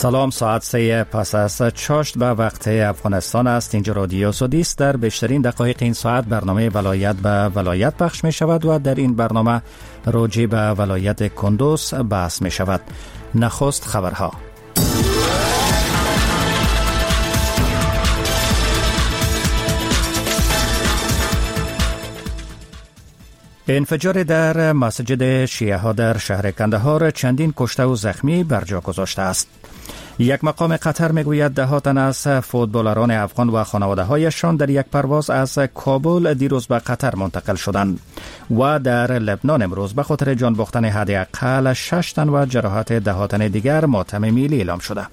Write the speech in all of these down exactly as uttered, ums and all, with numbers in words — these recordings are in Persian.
سلام، ساعت سه پس از چاشت به وقت افغانستان است. اینجا رادیو سودیست. در بیشترین دقایق این ساعت برنامه ولایت به ولایت پخش می شود و در این برنامه راجع به ولایت کندوز بحث می شود. نخست خبرها. انفجار در مسجد شیعه ها در شهر کندهار چندین کشته و زخمی بر جا گذاشته است. یک مقام قطر میگوید ده ها تن از فوتبالران افغان و خانواده هایشان در یک پرواز از کابل دیروز به قطر منتقل شدند و در لبنان امروز به خاطر جان باختن حداقل شش تن و جراحت ده ها تن دیگر ماتم ملی اعلام شده.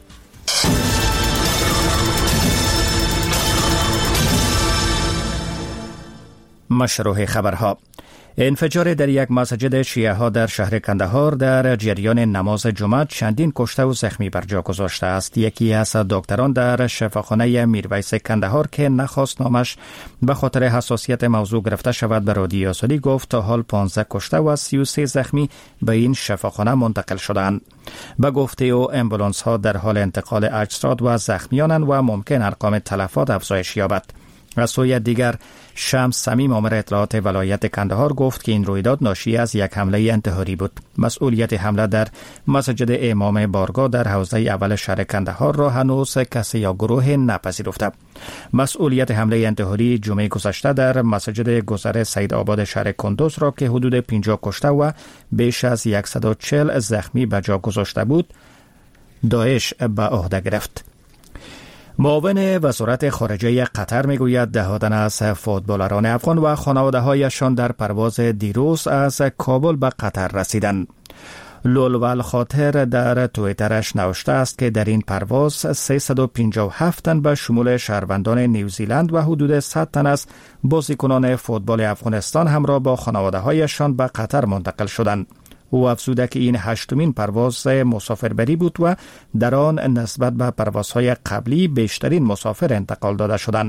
مشروع خبرها. انفجار در یک مسجد شیعه ها در شهر کندهار در جریان نماز جمعه چندین کشته و زخمی بر جا گذاشته است. یکی از دکتران در شفاخانه میرویس کندهار که نخواست نامش به خاطر حساسیت موضوع گرفته شود به رادیو سودی گفت تا حال پانزده کشته و سی و سه زخمی به این شفاخانه منتقل شدند. به گفته او امبولانس ها در حال انتقال اجساد و زخمیانند و ممکن ارقام تلفات افزایش یابد. از سوی دیگر شمس صمیم آمر اطلاعات ولایت کندهار گفت که این رویداد ناشی از یک حمله انتحاری بود. مسئولیت حمله در مسجد امام بارگاه در حوزه اول شهر کندهار را هنوز کسی یا گروه نپذیرفته. مسئولیت حمله انتحاری جمعه گذشته در مسجد گذر سید آباد شهر کندوز را که حدود پنجاه کشته و بیش از صد و چهل زخمی به جا گذاشته بود داعش به عهده گرفت. معاون وزارت خارجه قطر میگوید ده ها تن از فوتبالران افغان و خانواده هایشان در پرواز دیروز از کابل به قطر رسیدند. لولوال خاطر در تویترش نوشته است که در این پرواز سیصد و پنجاه و هفت تن به شمول شهروندان نیوزیلند و حدود صد تن از بازیکنان فوتبال افغانستان همراه با خانواده هایشان به قطر منتقل شدند. او افزوده که این هشتمین پرواز مسافربری بود و در آن نسبت به پروازهای قبلی بیشترین مسافر انتقال داده شدند.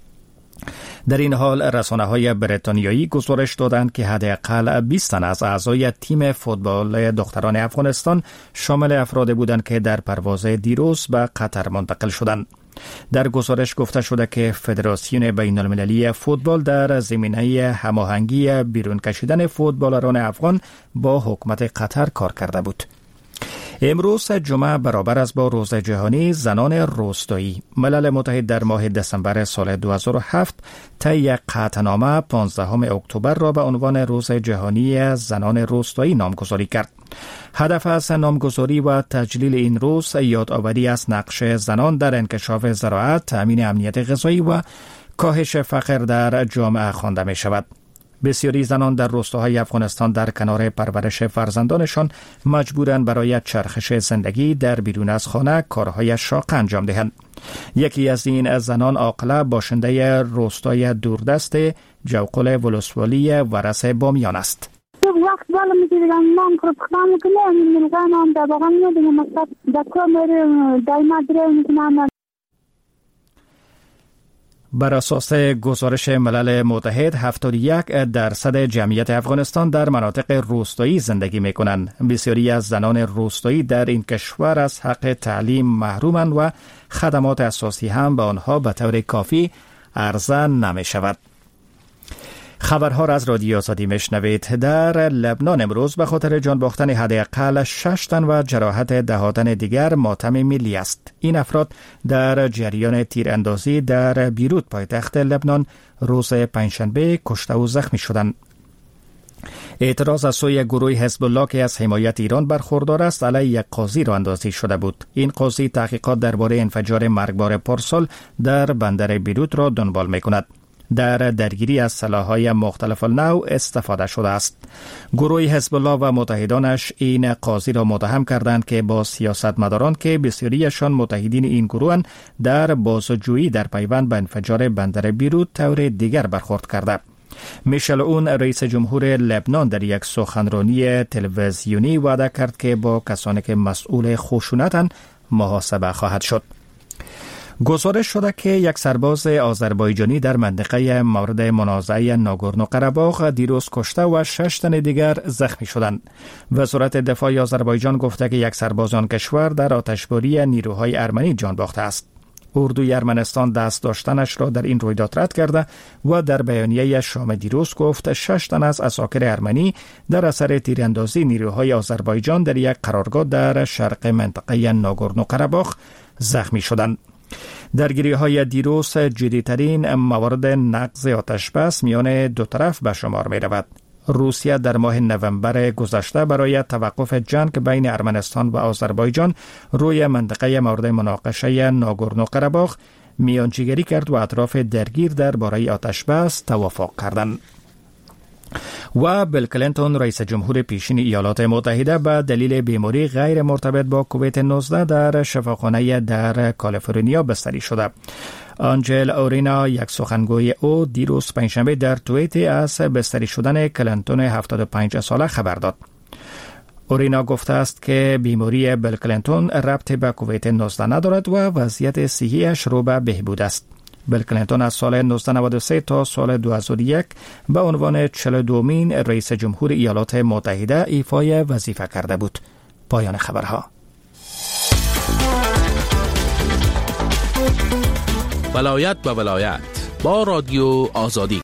در این حال رسانه‌های بریتانیایی گزارش دادند که حداقل بیست تن از اعضای تیم فوتبال دختران افغانستان شامل افرادی بودند که در پرواز دیروز به قطر منتقل شدند. در گزارش گفته شده که فدراسیون بین المللی فوتبال در زمینه هماهنگی بیرون کشیدن فوتبالران افغان با حکومت قطر کار کرده بود. امروز جمعه برابر است با روز جهانی زنان روستایی. ملل متحد در ماه دسامبر سال دو هزار و هفت طی قطعنامه پانزدهم اکتبر را به عنوان روز جهانی زنان روستایی نامگذاری کرد. هدف از نامگذاری و تجلیل این روز یادآوری از نقش زنان در انکشاف زراعت، تأمین امنیت غذایی و کاهش فقر در جامعه خوانده می شود. بسیاری زنان در روستاهای افغانستان در کنار پرورش فرزندانشان مجبورند برای چرخش زندگی در بیرون از خانه کارهای شاق انجام دهند. یکی از این زنان عاقله باشنده روستای دوردست جوقل ولسوالی ورس بامیان است. وقت بالا می‌گیرم من خودم کنم می‌گم در واقع می‌دونم مثلا در کار دائما درم. بر اساس گزارش ملل متحد هفتاد و یک درصد جمعیت افغانستان در مناطق روستایی زندگی می‌کنند. بسیاری از زنان روستایی در این کشور از حق تعلیم محرومند و خدمات اساسی هم به آنها به طور کافی عرضه نمی‌شود. خبرها را از رادیو آزادی میشنوید. در لبنان امروز به خاطر جان باختن حداقل شش تن و جراحت ده ها تن دیگر ماتم ملی است. این افراد در جریان تیراندازی در بیروت پایتخت لبنان روز پنجشنبه کشته و زخمی شدند. اعتراض از سوی گروه حزب الله که از حمایت ایران برخوردار است علیه یک قاضی راه اندازی شده بود. این قاضی تحقیقات درباره انفجار مرگبار پارسال در بندر بیروت را دنبال می‌کند. در درگیری از سلاح‌های مختلف النوع استفاده شده است. گروه حزب الله و متحدانش این قاضی را متهم کردند که با سیاستمداران که بسیاریشان متحدین این گروهند در بازجویی در پیوند به انفجار بندر بیروت طور دیگر برخورد کرده. میشل اون رئیس جمهور لبنان در یک سخنرانی تلویزیونی وعده کرد که با کسانی که مسئول خشونتند محاسبه خواهد شد. گزارش شده که یک سرباز آذربایجانی در منطقه مورد منازعه ناگورنو قره‌باغ دیروز کشته و شش تن دیگر زخمی شدند. وزارت دفاع آذربایجان گفته که یک سرباز آن کشور در آتشباری نیروهای ارمنی جان باخته است. اردوی ارمنستان دست داشتنش را در این رویداد رد کرده و در بیانیه شام دیروز گفت شش تن از عساکر ارمنی در اثر تیراندازی نیروهای آذربایجان در یک قرارگاه در شرق منطقه ناگورنو قره‌باغ زخمی شدند. درگیری‌های دیروز جدی‌ترین موارد نقض آتشبس میان دو طرف به شمار می‌رود. روسیه در ماه نوامبر گذشته برای توقف جنگ بین ارمنستان و آذربایجان روی منطقه مورد مناقشه ناگورنو قره‌باغ میانجیگری کرد و اطراف درگیر درباره آتشبس توافق کردند. و بیل کلینتون رئیس جمهور پیشین ایالات متحده به دلیل بیماری غیر مرتبط با کووید نوزده در شفاخانه در کالیفرنیا بستری شده. آنجل اورینا یک سخنگوی او دیروز پنجشنبه در توییتی از بستری شدن کلینتون هفتاد و پنج ساله خبر داد. اورینا گفته است که بیماری بیل کلینتون ربطی به کووید نوزده ندارد و وضعیت صحیحش رو به بهبود است. بیل کلینتون از سال نوزده نود و سه تا سال دو هزار و یک به عنوان چهل و دومین رئیس جمهور ایالات متحده ایفای وظیفه کرده بود. پایان خبرها. ولایت به ولایت با رادیو آزادی.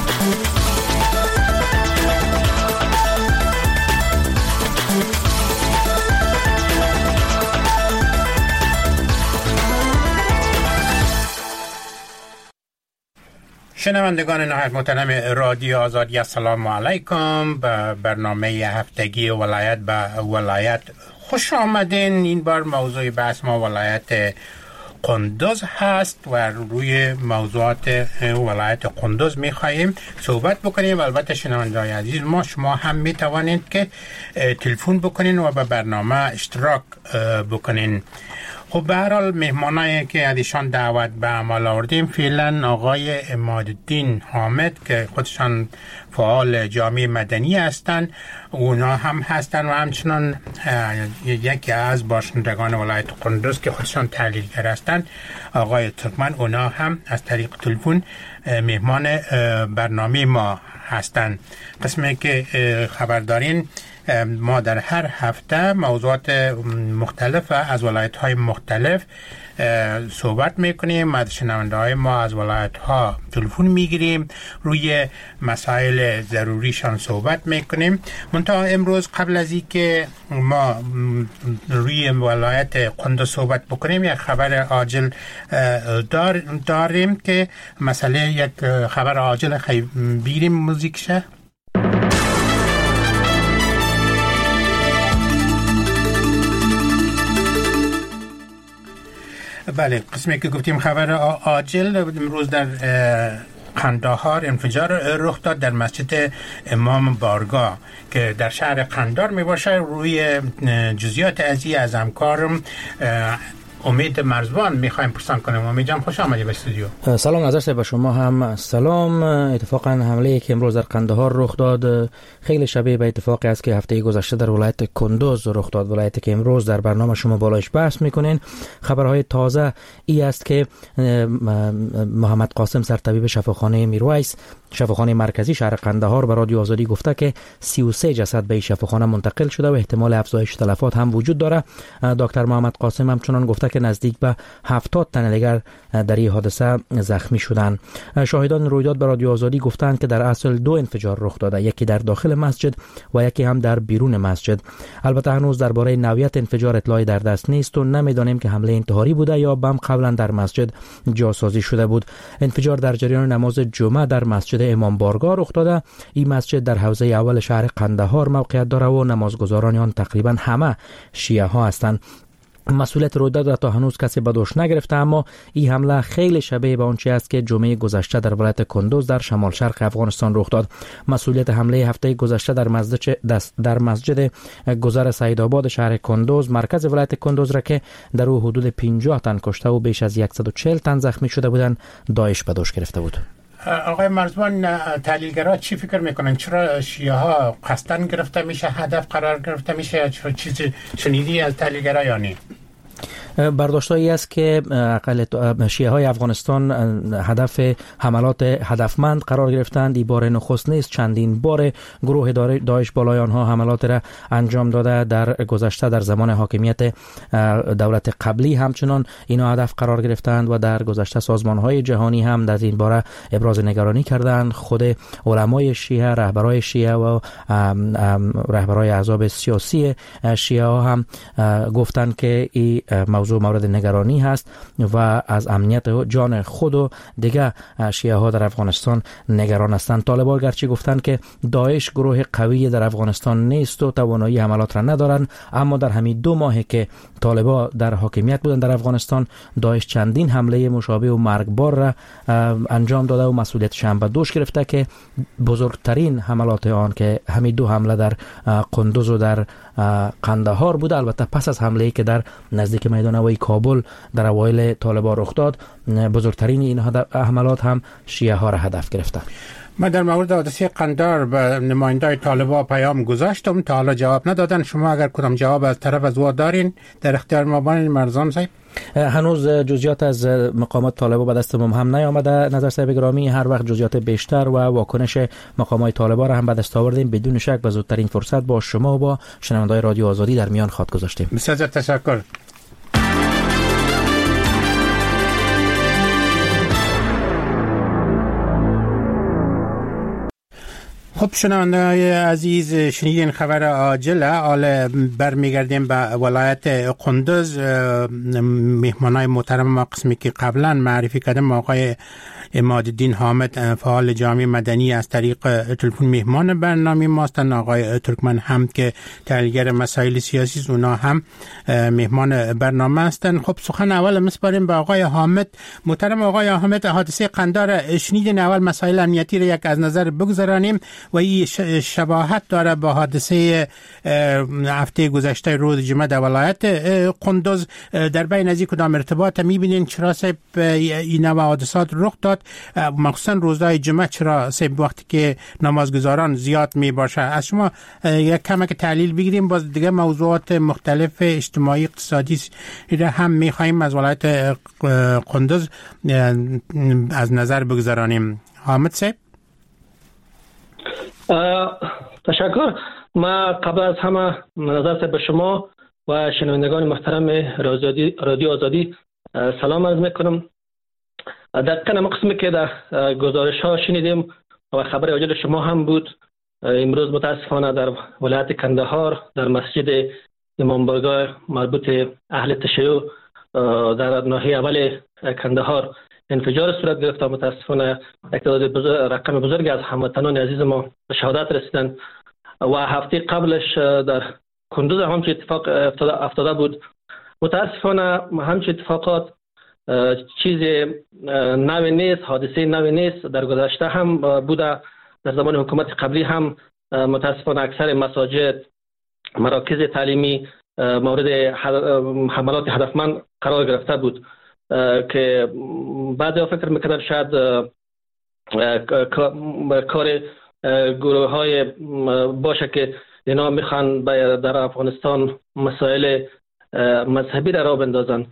شنوندگان نهایت محترم رادیو آزادی، السلام علیکم. به برنامه هفتگی ولایت به ولایت خوش آمدین. این بار موضوع بحث ما ولایت قندوز هست و روی موضوعات ولایت قندوز میخواییم صحبت بکنیم. البته شنوندگان عزیز ما شما هم میتوانید که تلفن بکنین و به برنامه اشتراک بکنین. خب به هر حال مهمانایی که ازشان دعوت به عمل آوردیم فعلا آقای عمادالدین حامد که خودشان فعال جامعه مدنی هستند، اونا هم هستند و همچنان یکی از باشندگان ولایت قندوز که خودشان تحلیلگر هستند آقای ترکمن، اونا هم از طریق تلفن مهمان برنامه ما هستند. قسمی که خبر دارین ما در هر هفته موضوعات مختلف از ولایت‌های مختلف صحبت میکنیم. از شنونده‌های ما از ولایت‌ها تلفن میگیریم، روی مسائل ضروریشان صحبت میکنیم. منتها امروز قبل از اینکه ما روی ولایت قندوز صحبت بکنیم یک خبر عاجل دار داریم که مسئله یک خبر عاجل خیلی بیریم موزیکشه. بله، قسمی که گفتیم خبر عاجل، امروز در قندهار انفجار رخ داد در مسجد امام بارگاه که در شهر قندهار می باشه. روی جزئیات ازی از همکارم امید مرزبان میخوایم پرسان کنیم. امید جان خوش آمدی به استودیو. سلام نظر به شما هم سلام. اتفاقا حمله که امروز در قندهار رخ داد خیلی شبیه به اتفاقی است که هفته گذشته در ولایت کندوز رخ داد، ولایتی که امروز در برنامه شما بالایش بحث میکنین. خبرهای تازه ای است که محمد قاسم سرطبیب شفاخانه میرویس شفاخانه مرکزی شهر قندهار به رادیو آزادی گفته که سی و سه جسد به این شفاخانه منتقل شده و احتمال افزایش تلفات هم وجود داره. دکتر محمد قاسم همچنان گفته که نزدیک به هفتاد تن دیگر در این حادثه زخمی شدند. شاهدان رویداد به رادیو آزادی گفتند که در اصل دو انفجار رخ داده، یکی در داخل مسجد و یکی هم در بیرون مسجد. البته هنوز درباره نوعیت انفجار اطلاعی در دست نیست و نمیدانیم که حمله انتحاری بوده یا بم قبلا در مسجد جاسازی شده بود. انفجار در جریان نماز جمعه در مسجد امام بارگاه رخ داده. این مسجد در حوزه اول شهر قندهار موقعیت داره و نمازگزاران آن تقریبا همه شیعه ها هستند. مسئولیت رویداد را تا هنوز کسی به دوش نگرفته، اما این حمله خیلی شبیه به آنچه است که جمعه گذشته در ولایت کندوز در شمال شرق افغانستان رخ داد. مسئولیت حمله هفته گذشته در مسجد در مسجد گذر سعیدآباد شهر کندوز مرکز ولایت کندوز را که در او حدود پنجاه تن کشته و بیش از صد و چهل تن زخمی شده بودند داعش به دوش گرفته بود. آقای مرزبان، تحلیلگرها چی فکر میکنن؟ چرا شیعه ها قصداً گرفته میشه، هدف قرار گرفته میشه؟ چیزی شنیدی از تحلیلگرها یا نه؟ برداشتایی است که اقل شیعه های افغانستان هدف حملات هدفمند قرار گرفتند. این بار نخست نیست، چندین بار گروه داعش بالای آنها حملات را انجام داده. در گذشته در زمان حاکمیت دولت قبلی همچنان اینا هدف قرار گرفتند و در گذشته سازمان های جهانی هم در این باره ابراز نگرانی کردند. خود علمای شیعه، رهبرای شیعه و رهبرای احزاب سیاسی شیعه ها هم گفتند که این موضوع مورد نگرانی هست و از امنیت جان خود و دیگه شیعه ها در افغانستان نگران هستند. طالبان گرچه گفتند که داعش گروه قوی در افغانستان نیست و توانایی حملات را ندارند، اما در همین دو ماهی که طالبان در حاکمیت بودند در افغانستان، داعش چندین حمله مشابه و مرگبار را انجام داده و مسئولیتش هم به دوش گرفته که بزرگترین حملات آن که همین دو حمله در قندوز و در قندهار بوده، البته پس از حمله‌ای که در نزدیک میدان هوایی کابل در اوایل طالبان رخ داد، بزرگترین این حملات هم شیعه ها را هدف گرفتند. من در مورد حادثه قندهار به نمایندای طالبان پیام گذاشتم، تا حالا جواب ندادن. شما اگر کدام جواب از طرف از او دارین در اختیار ما بانین مرزان صاحب. هنوز جزئیات از مقامات طالبان به دست هم نیامده. نظر صاحب گرامی، هر وقت جزئیات بیشتر و واکنش مقامات طالبان را هم به دست آوردیم، بدون شک به زودترین فرصت با شما و با شنونده‌های رادیو آزادی در میان خط گذاشتیم. بسیار تشکر. خب شنونده‌های عزیز، شنیدین خبر عاجل. حالا برمیگردیم به ولایت قندوز. مهمانای محترم ما قسمی که قبلا معرفی کردم، آقای عمادالدین حامد، فعال جامعه مدنی، از طریق تلفن مهمان برنامه ماستن. آقای ترکمن حمد که تحلیلگر مسائل سیاسی است، اونا هم مهمان برنامه هستن. خب سخن اول مسپاریم به آقای حامد. محترم آقای حامد، حادثه قندهار شنیدین، اول مسائل امنیتی را یک از نظر بگذرانیم و این شباهت داره با حادثه هفته گذشته روز جمعه در ولایت قندوز. در بین از این کدام ارتباط میبینین؟ چرا سب این نوع حادثات رخ داد، مخصوصا روزهای جمعه؟ چرا سب وقتی که نمازگزاران زیاد می باشه؟ از شما یک کمک تحلیل بگیریم. باز دیگه موضوعات مختلف اجتماعی اقتصادی را هم میخوایم از ولایت قندوز از نظر بگذارانیم. حامد صاحب. تشکر. ما قبل از همه نظر به شما و شنوندگان محترم رادیو آزادی سلام عرض میکنم. دقیقاً مقسمی که در گزارش ها شنیدیم و خبر عاجل شما هم بود، امروز متاسفانه در ولایت قندهار در مسجد امام بارگاه مربوط اهل تشیع در ناحیه اول قندهار انفجار صورت گرفت. متاسفانه یک تعداد بزرگ، رقم بزرگی از هموطنان عزیز ما به شهادت رسیدند و هفته قبلش در قندوز هم چه اتفاق افتاده بود. متاسفانه همچه اتفاقات چیز نوی نیست، حادثه نوی نیست. در گذشته هم بوده، در زمان حکومت قبلی هم متاسفانه اکثر مساجد، مراکز تعلیمی مورد حملات هدفمند قرار گرفته بود که بعضی فکر میکنن شاید کار گروه های باشه که اینا میخوان در افغانستان مسائل مذهبی را راه بندازن.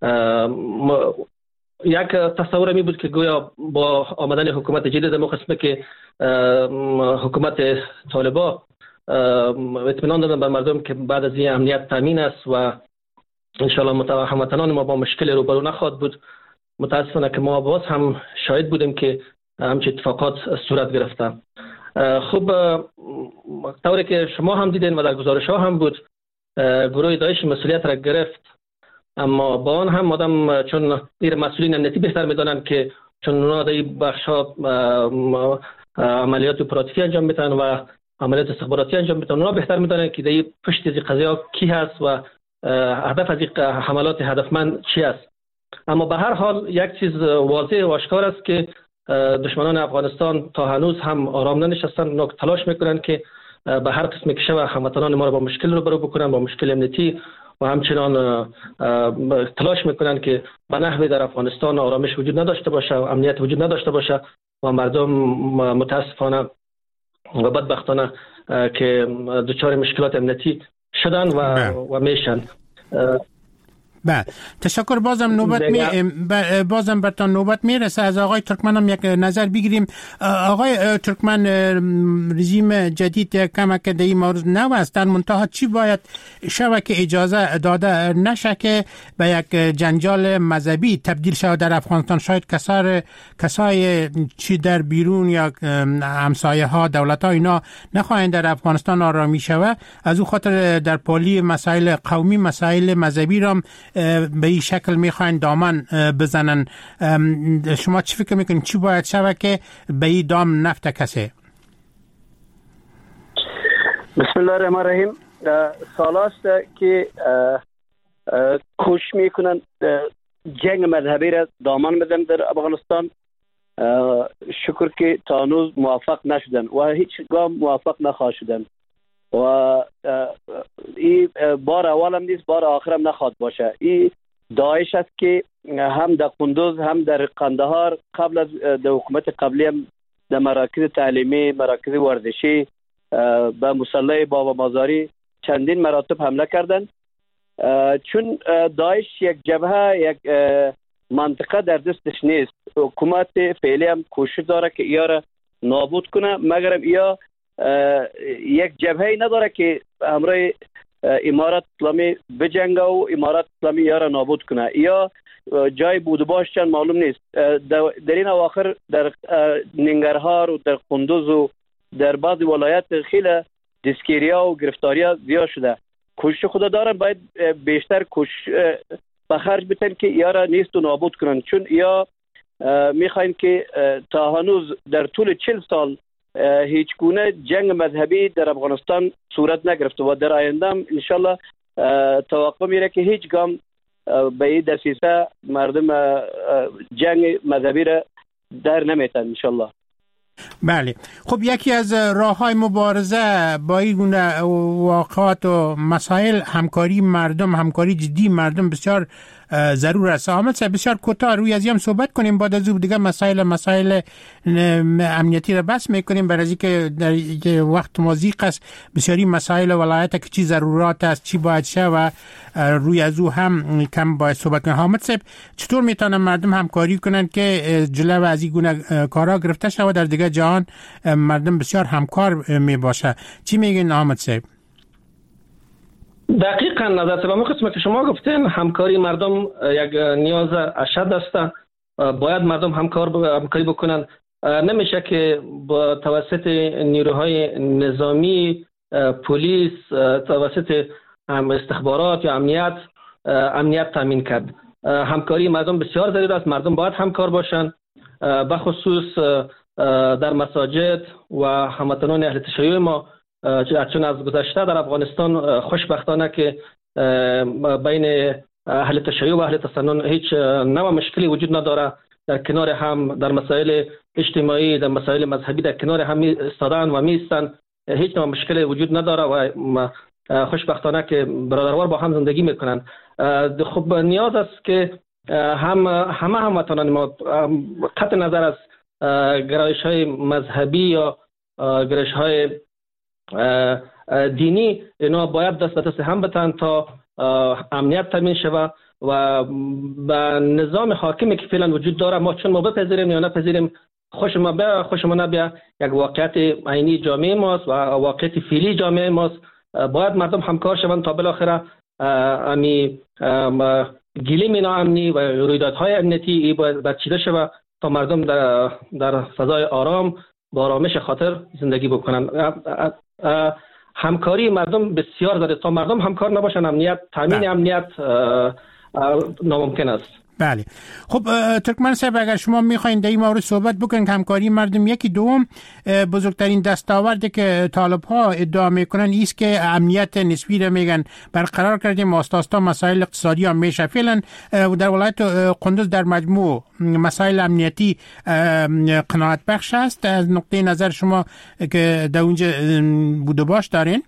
یک تصور می بود که گویا با آمدن حکومت جدید ما قسمه که حکومت طالبان اطمینان دادن به مردم که بعد از این امنیت تامین است و انشاءالله هموطنان ما با مشکل روبرو نخواهد بود. متاسفانه که ما باز هم شاهد بودیم که همچه اتفاقات صورت گرفته. خب طوری که شما هم دیدین و در گزارش ها هم بود، گروه داعش مسئولیت را گرفت، اما با آن هم آدم چون این مسئولین امنیتی بهتر میدانند که چون اونا در این بخش ها عملیات اپراتیفی انجام میدن و عملیات استخباراتی انجام میدن، اونا بهتر میدانند که در این پشت از این قضیه ها کی هست و هدف از این حملات هدفمند چی است. اما به هر حال یک چیز واضح و آشکار است که دشمنان افغانستان تا هنوز هم آرام ننشستن، اونا تلاش میکنن که به هر قسم که شود هموطنان ما را با مشکل روبرو بکنن، با مشکل امنیتی، و همچنان تلاش میکنن که به نحوی در افغانستان آرامش وجود نداشته باشه و امنیت وجود نداشته باشه و مردم متاسفانه و بدبختانه که دچار مشکلات امنیتی شدن و و میشن. بله تشکر. بازم نوبت می بازم به تا نوبت میرسه. از آقای ترکمن هم یک نظر بگیریم. آقای ترکمن، رژیم جدید کم که در این مورد نو است، در منتها چی باید شود که اجازه داده نشه که به یک جنجال مذهبی تبدیل شود در افغانستان؟ شاید کسار کسای چی در بیرون یا همسایه ها دولت ها اینا نخواهند در افغانستان آرامی شود، از او خاطر در پالی مسائل قومی مسائل مذهبی را به این شکل میخواین دامن بزنن. شما چی فکر میکنید چی باید شود که به این دام نفته کسی؟ بسم الله الرحمن الرحیم. سالاست که کوشش میکنن جنگ مذهبی را دامن بدن در افغانستان. شکر که تا هنوز موفق نشدن و هیچ گام موفق نخواهد شدن و این بار اول هم نیست، بار آخر هم نخواهد باشه. این داعش است که هم در قندوز هم در قندهار قبل از در حکومت قبلی هم در مراکز تعلیمی، مراکز ورزشی به مسلح بابا مازاری چندین مراتب حمله کردند. چون داعش یک جبهه یک منطقه در دستش نیست، حکومت فعلی هم کوشش داره که یا را نابود کنه، مگر یا یک جبهه نداره که همراه امارات اسلامی بجنگه و امارات اسلامی یا را نابود کنه، یا جای بود باش چند معلوم نیست. در این اواخر در ننگرهار و در قندوز و در بعض ولایات خیلی دستگیری‌ها و گرفتاری‌ها زیاد شده. کوشش خدا دارن باید بیشتر کوشش به خرج بتن که یا را نیست و نابود کنن، چون یا میخواین که تا هنوز در طول چهل سال هیچ گونه جنگ مذهبی در افغانستان صورت نگرفته و در آینده هم انشالله توقع میره که هیچ گام به این دسیسه مردم جنگ مذهبی را در نمیتن انشالله. بله خب، یکی از راه‌های مبارزه با این گونه واقعات و مسائل همکاری مردم، همکاری جدی مردم بسیار ضرور است. احمد صاحب بسیار کوتاه روی از این صحبت کنیم، بعد از اون دیگه مسائل مسائل امنیتی را بحث میکنیم، برای اینکه در وقت موزیق است بسیاری مسائل ولایت که چی ضرورات است، چی باید شه و روی از او هم کم باید صحبت کنیم. احمد صاحب چطور میتونن مردم همکاری کنن که جلو از این گونه کارا گرفته شود در دیگه جهان مردم بسیار همکار می باشه؟ چی میگین احمد صاحب؟ دقیقاً نظر به قسمت که شما گفتین همکاری مردم یک نیاز اشد است. باید مردم همکار همکاری بکنن. نمیشه که با توسط نیروهای نظامی، پلیس، توسط استخبارات یا امنیت امنیت تامین کرد. همکاری مردم بسیار ضروری است. مردم باید همکار باشن، به خصوص در مساجد و هموطنان اهل تشیع ما، چون از گذشته در افغانستان خوشبختانه که بین اهل تشیع و اهل تسنن هیچ نوع مشکلی وجود نداره. در کنار هم در مسائل اجتماعی، در مسائل مذهبی در کنار هم ایستادن و میستن، هیچ نوع مشکلی وجود نداره و خوشبختانه که برادروار با هم زندگی میکنن. خب نیاز است که هم همه هموطنان ما قطع نظر از گرایش های مذهبی یا گرایش های دینی اینا باید دست به دست هم بتن تا امنیت تامین شود و به نظام حاکمی که فعلا وجود داره ما چون ما بپذیریم یا نپذیریم، خوش ما بیا خوش ما نبیا، یک واقعیت عینی جامعه ماست و واقعیت فعلی جامعه ماست. باید مردم همکار شوند تا بالاخره امی گلیم ناامنی و رویدادهای امنیتی باید بچیده شود تا مردم در در فضای آرام با آرامش خاطر زندگی بکنن. همکاری مردم بسیار داره. تا مردم همکار نباشن امنیت تامین امنیت ناممکن است. بله خب ترکمن صاحب اگر شما میخواین در این مورد صحبت بکنین که همکاری مردم، یکی دوم بزرگترین دستاوردی که طالب ها ادعا میکنن ایست که امنیت نسبی را میگن برقرار کردیم، آستاستا مسائل اقتصادی هم میشه. فعلا در ولایت قندوز در مجموع مسائل امنیتی قناعت بخش است از نقطه نظر شما که در اونجا بوده باش دارین؟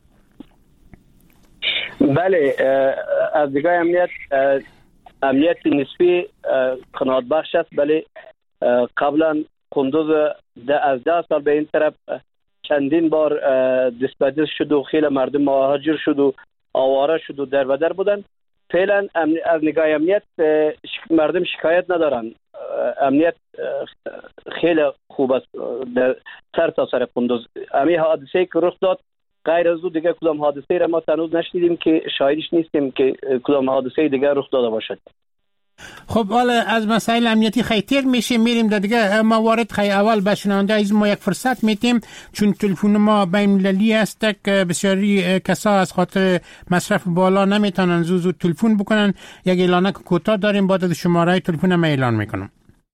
بله از دیگه امنیت امنیت نسبی قناعت بخش است، ولی قبلا قندوز از ده سال به این طرف چندین بار دست به دست شد و خیلی مردم مهاجر شد و آواره شد و در و در بودن. فعلا از نگاه امنیت مردم شکایت ندارن. امنیت خیلی خوب است در سر تا سر قندوز. همین حادثه که رخ داد غیر از او دیگه کدام حادثه را ما تنوز نشنیدیم که شاهدش نیستیم که کدام حادثه دیگه رخ داده باشد. خب حالا از مسائل امنیتی خیتر میشه میریم در دیگه موارد. خیلی اول به شنونده از ما یک فرصت میتیم چون تلفن ما بین المللی است که بسیاری کسا از خاطر مصرف بالا نمیتونن زود زود تلفن بکنن. یک اعلانه کوتاه داریم، بعد از شماره تلفن ما اعلان میکنم.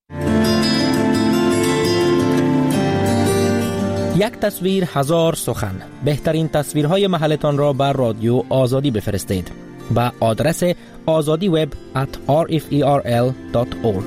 یک تصویر هزار سخن. بهترین تصویرهای محلتان را بر رادیو آزادی بفرستید با آدرس azadi web at r f e r l dot org.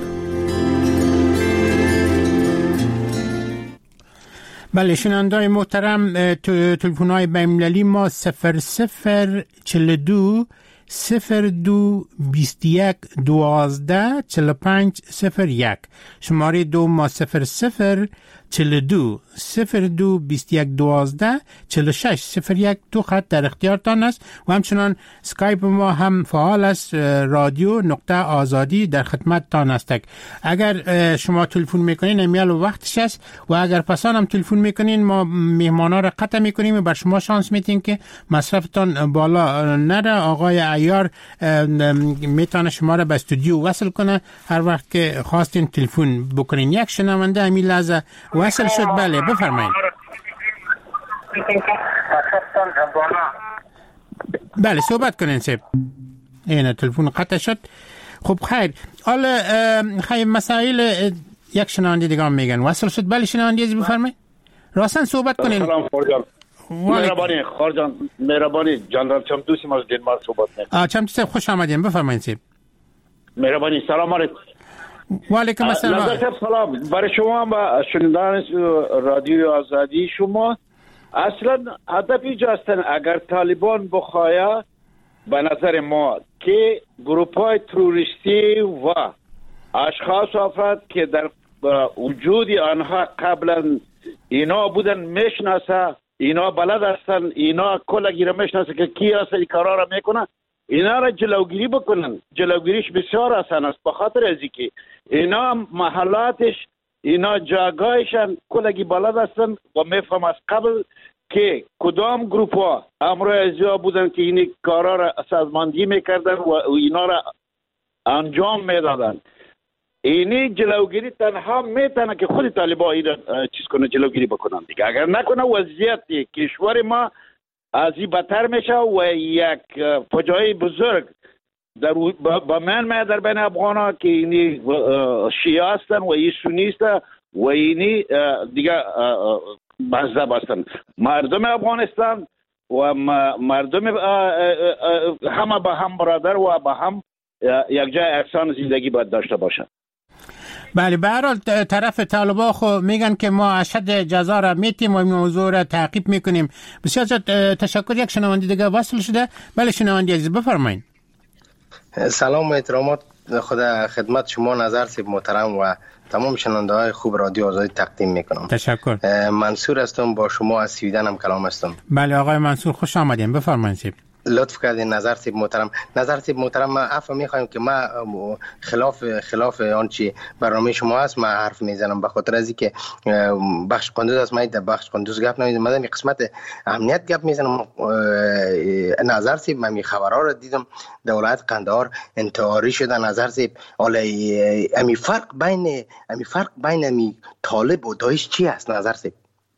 بله شنونده‌های محترم، تلفن‌های بین‌المللی ما صفر صفر چهل و دو صفر دو بیست و یک دوازده چهل و پنج صفر یک. شماره دو ما صفر صفر چهل و دو صفر دو بیست و یک دوازده چهل و شش صفر یک. دو خط در اختیارتان است و همچنان اسکایپ ما هم فعال است. رادیو نقطه آزادی در خدمت تان است. اگر شما تلفن میکنین امیال و وقتش است و اگر پسان هم تلفن میکنین ما مهمانا را قطع میکنیم و بر شما شانس میتیم که مصرفتان بالا نره. آقای عیار میتونه شما را به استودیو وصل کنه هر وقت که خواستین تلفن بکنین. یک شنونده همین لحظه وصل شد. بله بفرمایید. بله صحبت کنین سیب. اینه تلفن قطع شد. خب خیر، حالا خیلی مسائل یک شنونده دیگه هم میگن وصل شد. بله شنونده ازی بفرمایید. راستن صحبت کنین. سلام خورجان. مهربانی خورجان، مهربانی جنرال چمتوسی ما از دنمارک صحبت میکنم. آ چمتو صاحب خوش آمدین، بفرمایید سیب. مهربانی سلام علیکم. و علیکم السلام. نظر سلام برای شما و شنیدان رادیو آزادی. شما اصلا هدف اینجا هستن اگر طالبان بخواهد به نظر ما که گروپ های تروریستی و اشخاص و افراد که در وجود آنها قبلا اینا بودن میشناسه، اینا بلد هستن، اینا کلگی را میشناسه که کی هست این کارا را میکنه، اینا را جلوگیری بکنن. جلوگیریش بسیار آسان است به خاطر از اینکه اینا محلاتش، اینا جاگاهشان کلگی بلد هستن و میفهم از قبل که کدام گروپ ها امروز ازیا بودن که این کارا را سازماندهی میکردن و اینا را انجام میدادن. اینی جلوگیری تنها میتونه که خود طالبان این چیز کنه، جلوگیری بکنن دیگه. اگر نکنه وضعیت کشور ما از این بدتر میشه و یک فجایع بزرگ در با من ما در بین افغانا که اینی شیعه هستن و این سنی هستن و اینی دیگه مذهب هستن. مردم افغانستان و مردم همه با هم برادر و با هم یک جای یکسان زندگی باید داشته باشن. بله به هر حال طرف طالبان خو میگن که ما اشد جزا را میتیم و این موضوع را تعقیب میکنیم. بسیار تشکر. یک شنونده دیگه وصل شده. بله شنونده عزیز بفرمایید. سلام و احترامات خدا خدمت شما نظر سیب محترم و تمام شنونده های خوب رادیو آزادی تقدیم میکنم. تشکر. منصور هستم، با شما از سویدن هم کلام هستم. بله آقای منصور خوش آمدین، بفرمایید سیب. لطف کردین نظر سیب محترم. نظر سیب محترم ما عفو میخوایم که ما خلاف خلاف آنچه برنامه شما است ما حرف میزنم، به خاطر از اینکه بخش قندوز است. من در بخش قندوز گپ نمیزنم، من در قسمت امنیت گپ میزنم. نظر سیب من می خبرها رو دیدم در ولایت قندهار انتحاری شده. نظر سیب حالا امی فرق بین امی فرق بین امی طالب و داعش چی است نظر سیب؟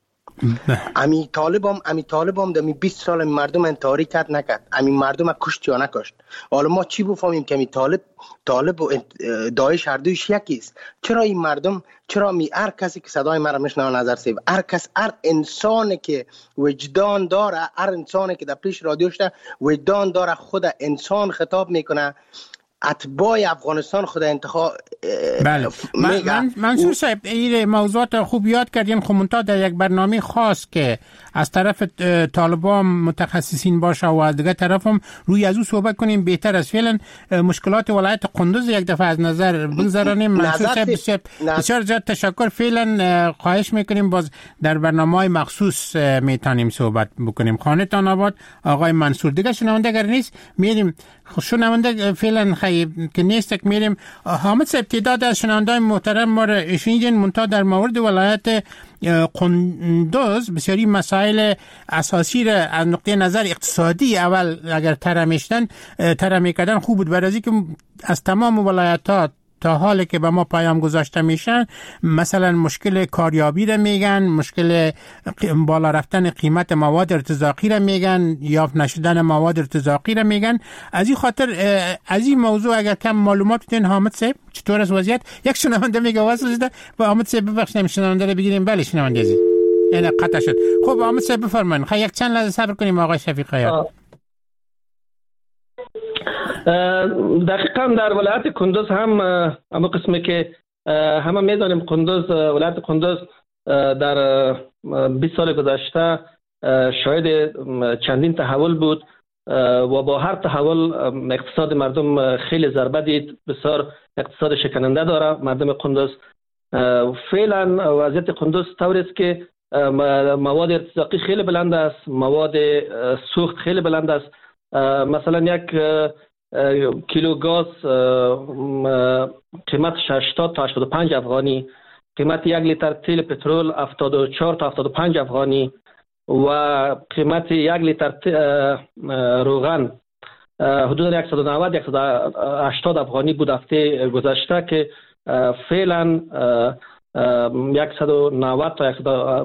امی طالب هم امی طالب هم دمی بیست سال مردم انتحاری کرد نکرد، امی مردم ها کشت یا نکشت. حالا ما چی بفهمیم که امی طالب طالب و داعش هر دویش یکی است؟ چرا این مردم، چرا می هر کسی که صدای مرا میشنوه نظر سیب، هر کس، هر انسانی که وجدان داره، هر انسانی که در پیش رادیو شده وجدان داره، خود انسان خطاب میکنه، اتباع افغانستان خود انتخاب بله. من منصور صاحب این موضوعات خوب یاد کردین. خب منتها در یک برنامه خاص که از طرف طالبان متخصصین باشه و از دیگه طرف هم روی از او صحبت کنیم بهتر از. فعلا مشکلات ولایت قندوز یک دفعه از نظر بگذاریم. منصور صاحب بسیار بسیار زیاد تشکر. فعلا خواهش میکنیم باز در برنامه‌های مخصوص میتونیم صحبت بکنیم. خانه‌تان آباد آقای منصور. دیگه شنونده اگر نیست میریم شنونده فعلا خیلی که نیست که میریم. حامد صاحب تعداد از شنونده‌های محترم ما را شنیدین منتها در مورد ولایت قندوز بسیاری مسائل اساسی را از نقطه نظر اقتصادی اول اگر طرح میشدن طرح میکردن خوب بود. برای که از تمام ولایت‌ها تا حالی که به ما پیام گذاشته میشن مثلا مشکل کاریابی را میگن، مشکل بالا رفتن قیمت مواد ارتزاقی را میگن، یافت نشدن مواد ارتزاقی را میگن. از این خاطر از این موضوع اگر کم معلومات بدین حامد صاحب چطور است وضعیت؟ یک شنونده میگه واسه شده با حامد صاحب ببخشید شنونده رو بگیریم. بله شنونده عزیز یعنی قطع شد. خب حامد صاحب بفرمایید. خب یک چند لحظه صبر کنیم آقای شفیق خیاط. دقیقا در ولایت قندوز هم اما قسمی که همه میدانیم قندوز ولایت قندوز در بیست سال گذشته شاهد چندین تحول بود و با هر تحول اقتصاد مردم خیلی ضربه دید. بسیار اقتصاد شکننده داره مردم قندوز. فعلا وضعیت قندوز طوری است که مواد ارتزاقی خیلی بلند است، مواد سوخت خیلی بلند است. مثلا یک کیلو گاز قیمتش هشتاد تا هشتاد و پنج افغانی، قیمت یک لیتر تیل پترول هفتاد و چهار تا هفتاد و پنج افغانی و قیمت یک لیتر روغن حدود صد و نود تا صد و هشتاد افغانی بود هفته گذشته که فعلا صد و نود تا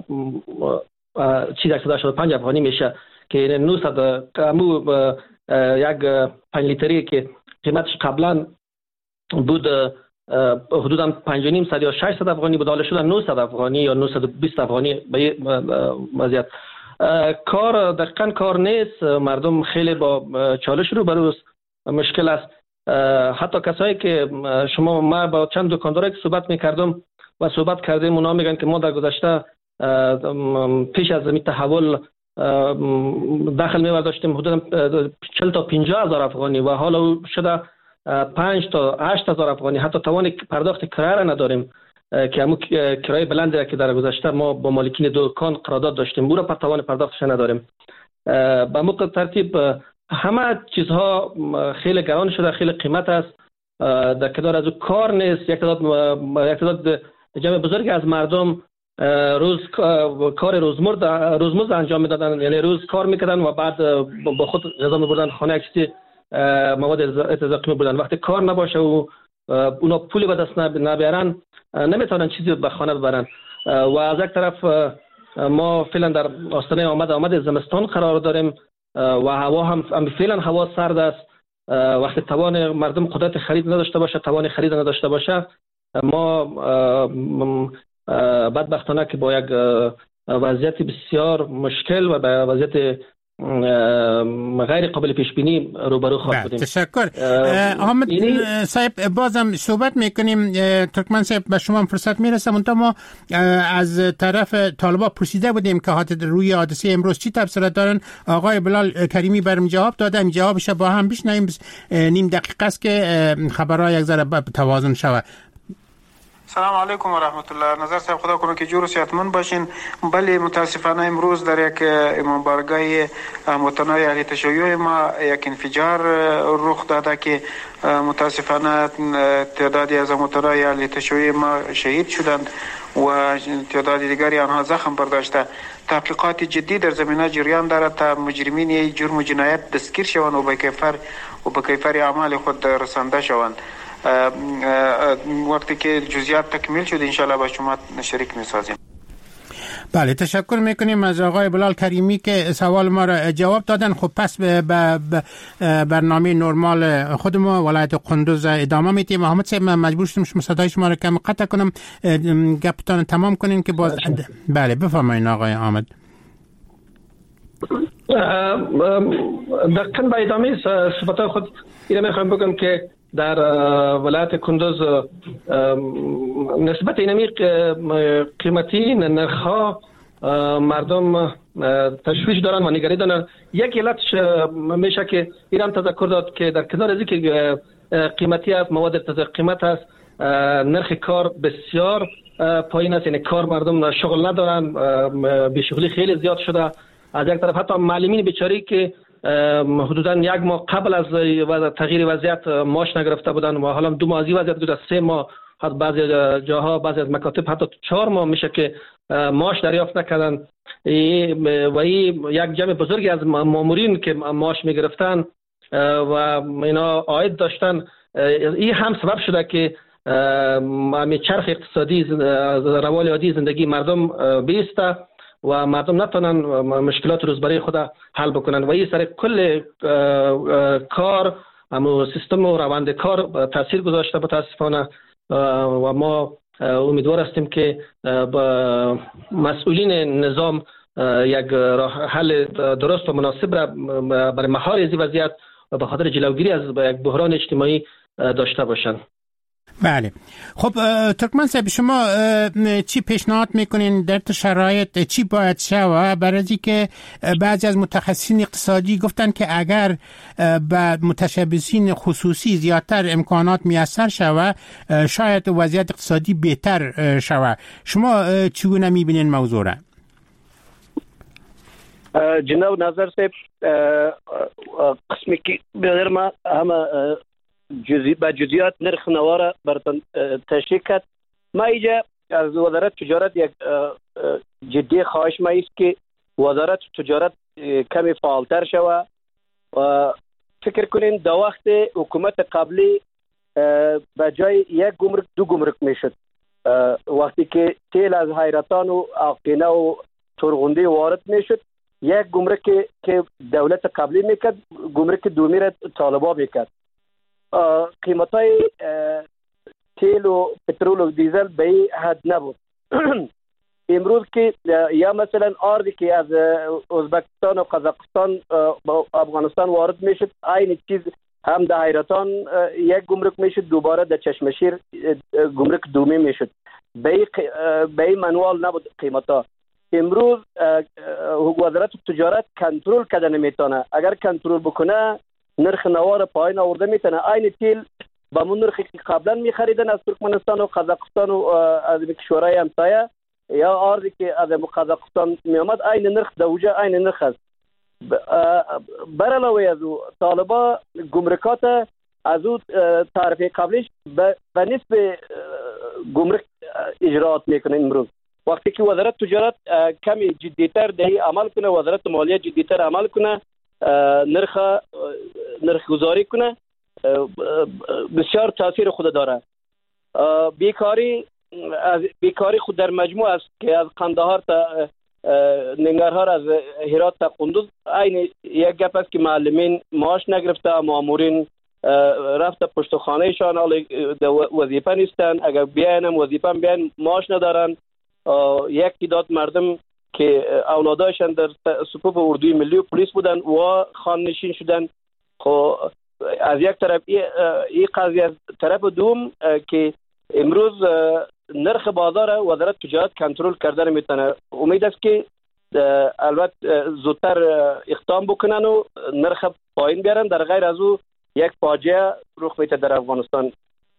چیز صد و هشتاد و پنج افغانی میشه که نهصد کمو یک پنج لیتری که قیمتش قبلا بود حدودا پنج و نیم صد یا ششصد افغانی بود حالا شده نهصد افغانی یا نهصد و بیست افغانی به این وضعیت. کار دقیقاً کار نیست. مردم خیلی با چالش رو بروست مشکل است. حتی کسایی که شما ما با چند دکاندارایی که صحبت میکردم و صحبت کردیم اونا میگن که ما در گذشته پیش از این تحول داخل می‌ور داشتیم حدود چهل تا پنجاه هزار افغانی و حالا شده پنج تا هشت هزار افغانی. حتی توان پرداخت کرایه را نداریم که همون کرایه بلندی که در گذشته ما با مالکین دکان قرارداد داشتیم او را پر توان پرداختش نداریم. به موقع ترتیب همه چیزها خیلی گران شده، خیلی قیمت است. در کنار از او کار نیست. یک تعداد یک تعداد جمع بزرگی از مردم روز کار روزمرد روزمرد انجام میدادن، یعنی روز کار میکردن و بعد با خود غذا میبردن خانه، یک چیزی مواد ارتزاقی میبردن. وقتی کار نباشه و اونا پولی به دست نبیارن نمیتونن چیزی به خانه ببرن. و از یک طرف ما فعلا در آستانه آمد آمد زمستان قرار داریم و هوا هم فعلا هوا سرد است. وقتی توان مردم قدرت خرید نداشته باشه، توان خرید نداشته باشه، ما بدبختانه که با یک وضعیت بسیار مشکل و با وضعیت غیر قابل پیش بینی روبرو خواهد بودیم. تشکر. احمد صاحب بازم صحبت میکنیم. ترکمن صاحب به شما فرصت میرسه. منتها ما از طرف طالبان پرسیده بودیم که روی حادثه امروز چی تبصره دارن. آقای بلال کریمی برام جواب دادن، جوابش با هم بشنویم. نیم دقیقه است که خبرها یک ذره توازن شود. سلام علیکم و رحمت الله. نظر صاحب خدا کنه که جور و صحتمند باشین. بله متاسفانه امروز در یک امامبارگاه هموطنای اهل تشیع ما یک انفجار رخ داده که متاسفانه تعدادی از هموطنای اهل تشیع ما شهید شدند و تعداد دیگری آنها زخم برداشته. تحقیقات جدی در زمینه جریان دارد تا مجرمین جرم و جنایت دستگیر شوند و به کیفر و به کیفر اعمال خود رسانده شوند. وقتی که جزئیات تکمیل شد انشالله با شما شریک می‌سازیم. بله تشکر میکنیم از آقای بلال کریمی که سوال ما را جواب دادن. خب پس به برنامه نرمال خود ما ولایت قندوز ادامه میدیم. محمد صاحب من مجبور شدم شما صدای شما را کم قطع کنم، گپتان تمام کنیم که باز بله بفرمایید آقای احمد. دقیقاً با ادامه صحبت خود اینو میخوام بگم که در ولایت کندوز نسبت اینمی قیمتی نرخ‌ها مردم تشویش دارن و نگرانی دارن. یک علتش میشه که ایران تذکر داد که در کنار از اینکه قیمتی است، مواد ارتفاع قیمت است، نرخ کار بسیار پایین است، یعنی کار مردم شغل ندارن، بیشغلی خیلی زیاد شده. از یک طرف حتی معلمین بیچاری که حدودا یک ماه قبل از تغییر وضعیت معاش نگرفته بودن و حالا دو ماه از وضعیت گذشته، سه ماه، حتی بعضی جاها بعضی از مکاتب حتی چهار ماه میشه که معاش دریافت نکردن و این یک جمع بزرگی از مامورین که معاش میگرفتن و اینا عاید داشتن، این هم سبب شده که می چرخ اقتصادی روال عادی زندگی مردم بیسته و مردم نتونن مشکلات روزمره خود حل بکنن و این سر کل کار اما سیستم و روند کار تاثیر گذاشته متاسفانه و ما امیدوار هستیم که با مسئولین نظام یک راه حل درست و مناسب را برای مهار از وضعیت و به خاطر جلوگیری از یک بحران اجتماعی داشته باشند. بله. خب ترکمن صاحب، شما چی پیشنهاد میکنین در تو شرایط چی باید شوه؟ برای اینکه بعضی از متخصصین اقتصادی گفتن که اگر به متشبثین خصوصی زیادتر امکانات میسر شوه شاید وضعیت اقتصادی بهتر شوه. شما چگونه میبینین موضوع را؟ جناب نظر صاحب، قسمی که بغیر ما همه جزئی با جزئیات نرخ نواره براتون تشریح کرد. ما اینجا از وزارت تجارت یک جدی خواهش ما است که وزارت تجارت کمی فعالتر شوه و فکر کنین در وقت حکومت قبلی به جای یک گمرک دو گمرک میشد. وقتی که تیل از حیرتان و آقینه و ترغندی وارد میشد، یک گمرک که دولت قبلی میکرد گمرک دومی را طالبا میکرد. قیمت های تیل و پترول و دیزل به این حد نبود. امروز که یا مثلا آردی که از ازبکستان و قزاقستان با افغانستان وارد میشد، این چیز هم در حیرتان یک گمرک میشد، دوباره در چشمشیر گمرک دومی میشد. به این منوال نبود قیمت ها. امروز وزارت تجارت کنترل کرده نمیتونه. اگر کنترل بکنه نرخ نوار پایین آورده میتونه. این تیل با من نرخی که قبلا میخریدن از ترکمنستان و قزاقستان و از کشورهای همسایه یا آردی که از قزاقستان میامد، این نرخ دوجه این نرخ است. بر علاوه از او طالبا گمرکات از او تعرفه قبلیش به نسبت گمرک اجراات میکنه. امروز وقتی که وزارت تجارت کمی جدیتر دهی عمل کنه، وزارت مالیه جدیتر عمل کنه، نرخ نرخ گذاری کنه، بسیار تاثیر خود داره. بیکاری از بیکاری خود در مجموع است که از قندهار تا ننگرهار، از هرات تا قندوز، این یک گپ است که معلمین معاش نگرفته، مامورین رفته پشت خانهشان وظیفه نیستن، اگر بیاین هم وظیفه بیاین معاش ندارن. یک تعداد مردم که اولاداشان در صفوف اردوی ملی و پلیس بودن و خان نشین شدن. خب از یک طرف این قضیه، از طرف دوم که امروز نرخ بازار وزارت تجارت کنترل کرده نمیتونه. امید است که البته زودتر اقدام بکنن و نرخ پایین بیارن، در غیر از او یک فاجعه رخ میده در افغانستان.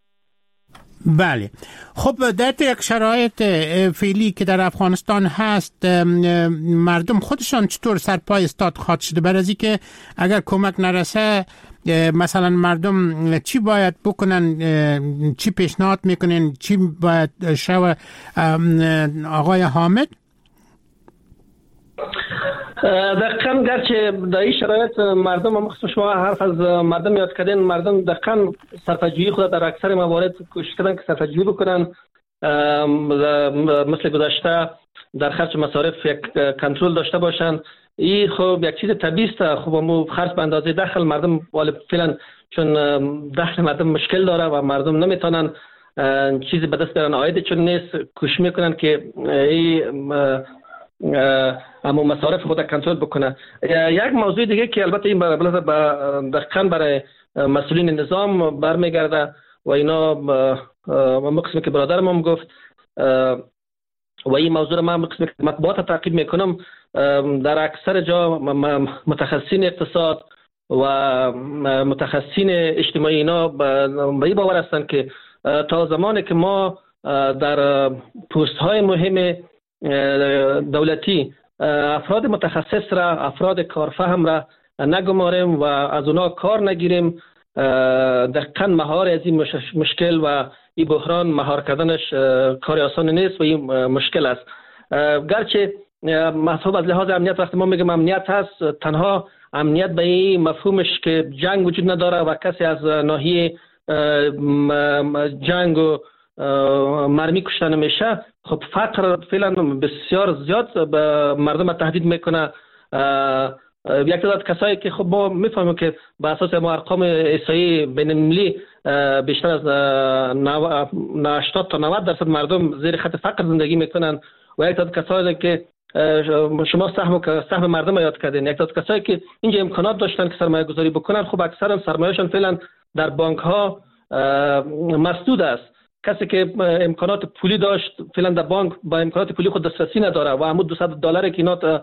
بله. خب در یک شرایط فعلی که در افغانستان هست، مردم خودشان چطور سرپای استاد خواهد شده؟ برای از اینکه اگر کمک نرسه مثلا مردم چی باید بکنن، چی پیشنهاد میکنن، چی باید شوه؟ آقای حامد دقیقاً گرچه در این شرایط مردم، هم شما حرف از مردم یاد کردین، مردم دقیقاً صرفه‌جویی خود در اکثر موارد کوشش کردن که صرفه‌جویی بکنن، مثل گذشته در خرج مصارف یک کنترل داشته باشن. این خب یک چیز طبیعی است. خب مو خرج به اندازه دخل مردم ولی فعلا چون دخل مردم مشکل داره و مردم نمیتونن چیزی به دست بیارن، عاید چون نیست، کوشش میکنن که این اما مصارف خود کنترل بکنه. یک موضوع دیگه که البته این دقیقاً برای مسئولین نظام برمیگرده و اینا مقسمی که برادرم هم گفت و این موضوع را من مقسمی که مطبوعات تعقیب میکنم در اکثر جا متخصصین اقتصاد و متخصصین اجتماعی اینا به این باور هستند که تا زمانی که ما در پست های مهم دولتی افراد متخصص را افراد کارفهم را نگماریم و از اونا کار نگیریم دقیقاً مهار از این مشکل و این بحران مهار کردنش کار آسان نیست و این مشکل است. گرچه محسوب از لحاظ امنیت وقتی ما میگم امنیت هست تنها امنیت به این مفهومش که جنگ وجود نداره و کسی از ناحیه جنگ و مرمی کشته نمیشه. خب فقر فعلا بسیار زیاد به مردم تهدید میکنه. یک تعداد کسایی که خب ما میفهمیم که به اساس ما ارقام احصایی بین المللی بیشتر از هشتاد تا نود درصد مردم زیر خط فقر زندگی میکنن و یک تعداد کسایی که شما سهم سهم مردم یاد کردین، یک تعداد کسایی که اینجا امکانات داشتن که سرمایه گذاری بکنن خب اکثرا سرمایه‌شون فعلا در بانک ها مسدود است. کسی که امکانات پولی داشت فعلا در بانک با امکانات پولی خود دسترسی نداره و همون دویست دلاری که اینا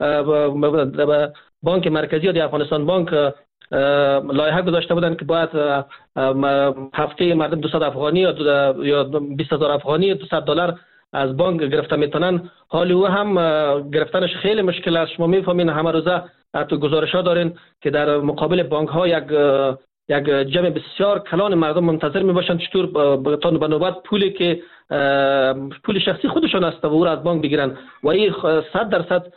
بانک مرکزی یا افغانستان بانک لایحه گذاشته بودن که باید هفته مردم دویست افغانی یا بیست هزار افغانی دویست دلار از بانک گرفته میتونن، حالی او هم گرفتنش خیلی مشکل است. شما میفهمین همه روزه تو گزارش ها دارین که در مقابل بانک ها یک یک جمع بسیار کلان مردم منتظر میباشند چطور تا به نوبت پولی که پول شخصی خودشون است و او را از بانک بگیرن و این صد درصد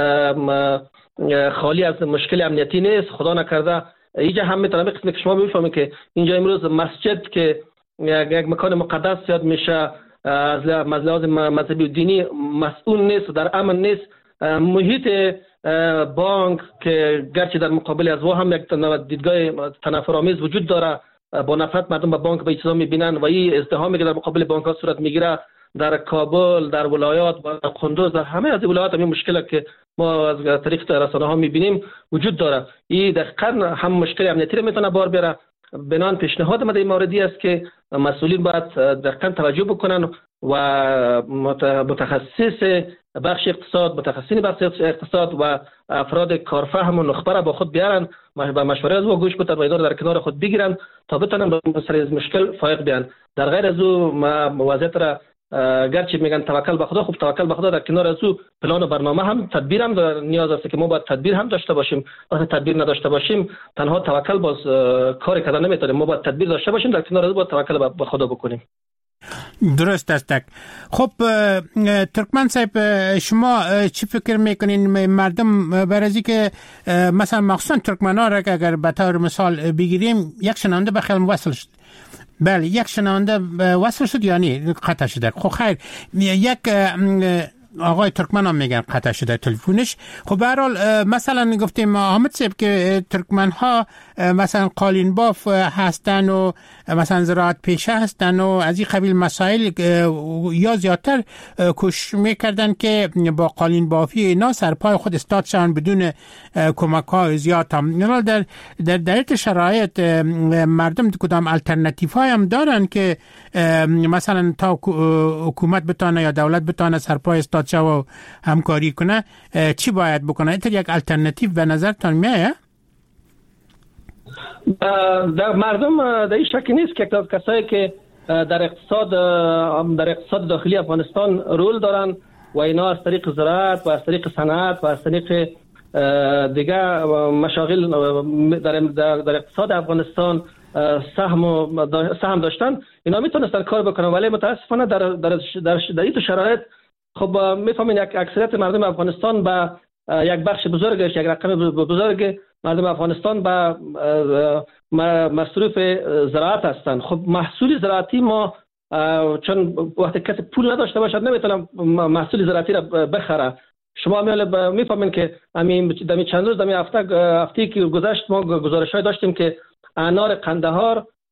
خالی از مشکل امنیتی نیست. خدا نکرده اینجا هم میتونم قسمی که شما میفهمید که اینجا امروز مسجد که یک مکان مقدس یاد میشه از لحاظ مذهبی و دینی مسئول نیست و در امن نیست. محیط بانک که گرچه در مقابل از او هم یک دیدگاه تنفرآمیز وجود داره، با نفرت مردم به بانک به این چیزا میبینن و این ازدحامی که در مقابل بانک ها صورت میگیره در کابل، در ولایات، در قندوز، در همه از ولایات همین مشکل که ما از طریق رسانه ها میبینیم وجود داره. این دقیقاً هم مشکل امنیتی رو میتونه بار بیاره. بنان پیشنهاد من در این موردی است که مسئولین باید دقیقاً توجه بکنن و متخصص بخش اقتصاد، متخصصین بخش اقتصاد و افراد کارفهم و نخبه را با خود بیارن و مشوره از او گوش بدن و اینا در کنار خود بگیرن تا بتونن به سر از مشکل فائق بیان. در غیر از او وضعیت را گرچه میگن توکل به خدا، خب توکل به خدا در کنار از او پلان و برنامه هم تدبیر هم نیاز است که ما باید تدبیر هم داشته باشیم. وقتی تدبیر نداشته باشیم تنها توکل باز کار کردن نمیتونیم. ما باید تدبیر داشته باشیم، در کنار از او باید توکل به خدا بکنیم. درست است. خب ترکمن صاحب شما چی فکر میکنین مردم برای که مثلا مخصوصا ترکمن ها را که اگر به طور مثال بگیریم یک شنونده به خیلی وصل شد، بله یک شنونده وصل شد یعنی قطع شده. خب خیر یک آقای ترکمن هم میگن قطع شده تلفنش. خب به هر حال مثلا گفتیم حامد صاحب که ترکمن ها مثلا قالین باف هستن و مثلا زراعت پیشه هستن و از این قبیل مسائل یا زیادتر کوشش میکردن که با قالین بافی اینا سرپای خود استاد شون بدون کمک های زیاد هم. در در در شرایط مردم کدام الटरनेटिव های هم دارن که مثلا تا حکومت بتونه یا دولت بتونه سرپای استاد و همکاری کنه چی باید بکنه؟ اینطور یک الटरनेटिव به نظرتان میاد؟ در مردم در این شکی نیست که کسایی که در اقتصاد در اقتصاد داخلی افغانستان رول دارن و اینا از طریق زراعت و از طریق صنعت و از طریق دیگه مشاغل در در اقتصاد افغانستان سهم سهم داشتن، اینا میتونستن کار بکنن. ولی متاسفانه در در در, در این شرایط خب میفهمین یک اکثریت مردم افغانستان با یک بخش بزرگش یک رقم بزرگ مردم افغانستان با مصروف زراعت هستند. خب محصول زراعتی ما چون وقتی کسی پول نداشته باشد نمیتونه محصول زراعتی را بخره. شما میفهمین که همین دمی چند روز دمی هفته هفته که گذشت ما گزارش‌های داشتیم که انار قندهار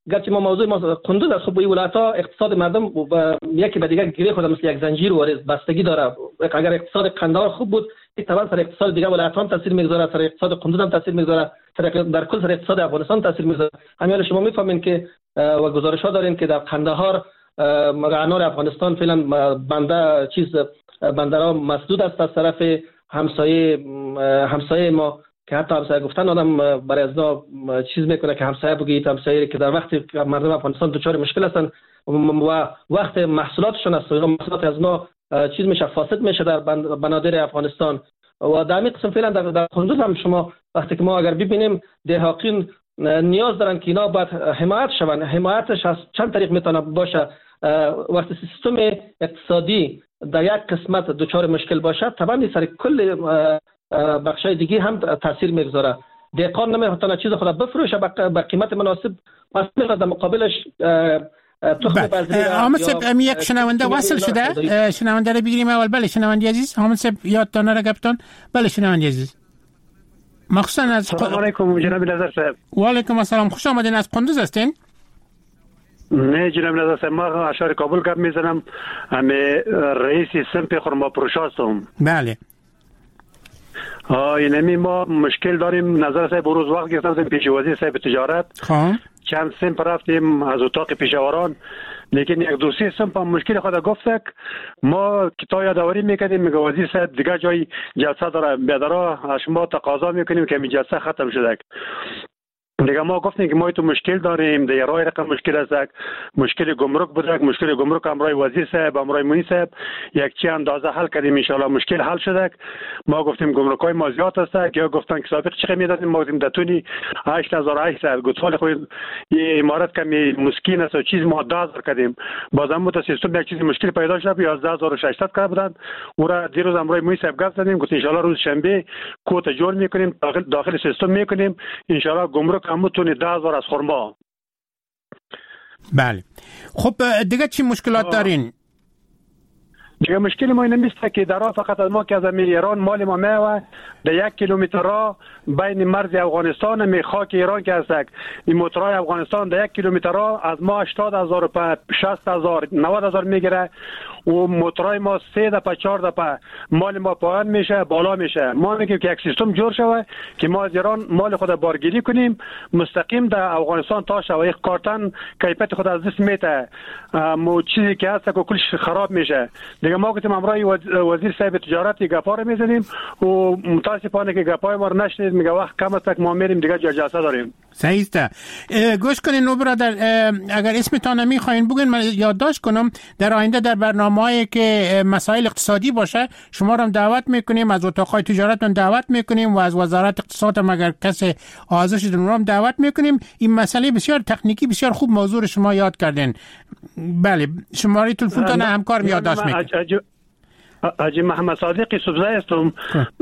گرچه ما موضوع ما قندوز است، خب این ولایت‌ها اقتصاد مردم و یکی به دیگر گره خود مثل یک زنجیر وارد بستگی داره. اگر اقتصاد قندهار خوب بود، طبعا سر اقتصاد دیگر ولایت‌ها هم تاثیر میگذاره، سر اقتصاد قندوز هم تاثیر میگذاره، در کل سر اقتصاد افغانستان تاثیر میگذاره. همین شما میفهمین که و گزارش‌ها دارین که در قندهار انار افغانستان فعلا بنده چیز بندرها مسدود است از طرف همسایه همسایه ما، که حتی همسایه گفتن آدم برای از نا چیز میکنه که همسایه بگید همسایه که در وقتی مردم افغانستان دچار مشکل هستن و وقت محصولاتشون است محصولات از نا چیز میشه فاسد میشه در بنادر افغانستان و در همین قسم فعلا در, در قندوز هم شما وقتی که ما اگر ببینیم دهاقین نیاز دارن که اینا باید حمایت شون. حمایتش از چند طریق میتونه باشه. وقتی سیستم اقتصادی در یک قسمت دچار مشکل باشه، طبعا سر کل بخشای دیگه هم تاثیر میگذاره. دهقان نمیتونه چیز خود بفروشه به قیمت مناسب، پس میخواد در مقابلش تخم بذری. حامد صاحب یک شنونده وصل شده، شنونده رو بگیریم اول. بله شنونده عزیز، حامد صاحب یادتان نره گفتن. بله شنونده عزیز، مخصوصا از سلام علیکم جناب نظر صاحب. و علیکم السلام، خوش آمدین. از قندوز هستین؟ نه جناب نظر صاحب، ما اشار کابل گپ میزنم. همه رئیس سمت خرما فروش هستم. بله. ها اینمی ما مشکل داریم. نظر صاحب روز وقت گرفتم پیش وزیر صاحب تجارت. خب چند سمت رفتیم از اتاق پیشاوران، لیکن یک دو سه سمت مشکل خود گفتک. ما کتاب یادآوری میکردیم، میگه وزیر صاحب دیگه جای جلسه داره، بیادرا شما تقاضا میکنیم که می جلسه ختم شده. دیگه ما گفتیم که ما تو مشکل داریم، در راه رقم مشکل است، مشکل گمرک بوده، مشکل گمرک امرای وزیر صاحب امرای مونی صاحب یک چی اندازه حل کردیم، ان شاء الله مشکل حل شده. ما گفتیم گمرکای ما زیاد است، یا گفتن که سابق چقدر میدادیم، ما گفتیم دتونی هشت هزار و هشتصد گفتال خود این امارات کمی مسکین است و چیز ما ده هزار کردیم. بازم مت سیستم یک چیز مشکل پیدا شد، یازده هزار و ششصد کرد بودند. او را دیروز امرای مونی صاحب گفت زدیم، گفت ان شاء الله روز شنبه کوت جور میکنیم، داخل داخل سیستم میکنیم، ان شاء الله گمرک هم میتونه ده هزار از خرما. بله. خب دیگه چی مشکلات دارین؟ دیگه مشکل ما این نیست که در فقط از ما که از ایران مال ما میوه در یک کیلومتر را بین مرز افغانستان می خاک ایران که هست. این موترای افغانستان در یک کیلومتر را از ما هشتاد هزار و شصت هزار نود هزار میگیره و موترای ما سه دفعه چهار دفعه مال ما پایان میشه بالا میشه. ما میگیم که یک سیستم جور شوه که ما از ایران مال خود بارگیری کنیم مستقیم در افغانستان تا شوه. یک کارتن کیفیت خود از دست میته، مو چیزی که هست که کلش خراب میشه. دیگه ما گفتیم امرای وزیر صاحب تجارت گپا رو میزنیم و متاسفانه که گپای ما رو نشنید. میگه وقت کم است که ما میریم دیگه جلسه داریم. صحیح است. گوش کنین نو برادر، اگر اسمتان میخواین بگین من یادداشت کنم. در آینده در برنامه‌ای که مسائل اقتصادی باشه شما رو دعوت میکنیم، از اتاقای تجارتون دعوت میکنیم و از وزارت اقتصاد هم اگر کسی آزش دارم دعوت میکنیم. این مسئله بسیار تکنیکی بسیار خوب موضوع شما یاد کردین. بله شماره تلفنتون همکار یادداشت میکنم. حاجی محمد صادقی سبزه هستم.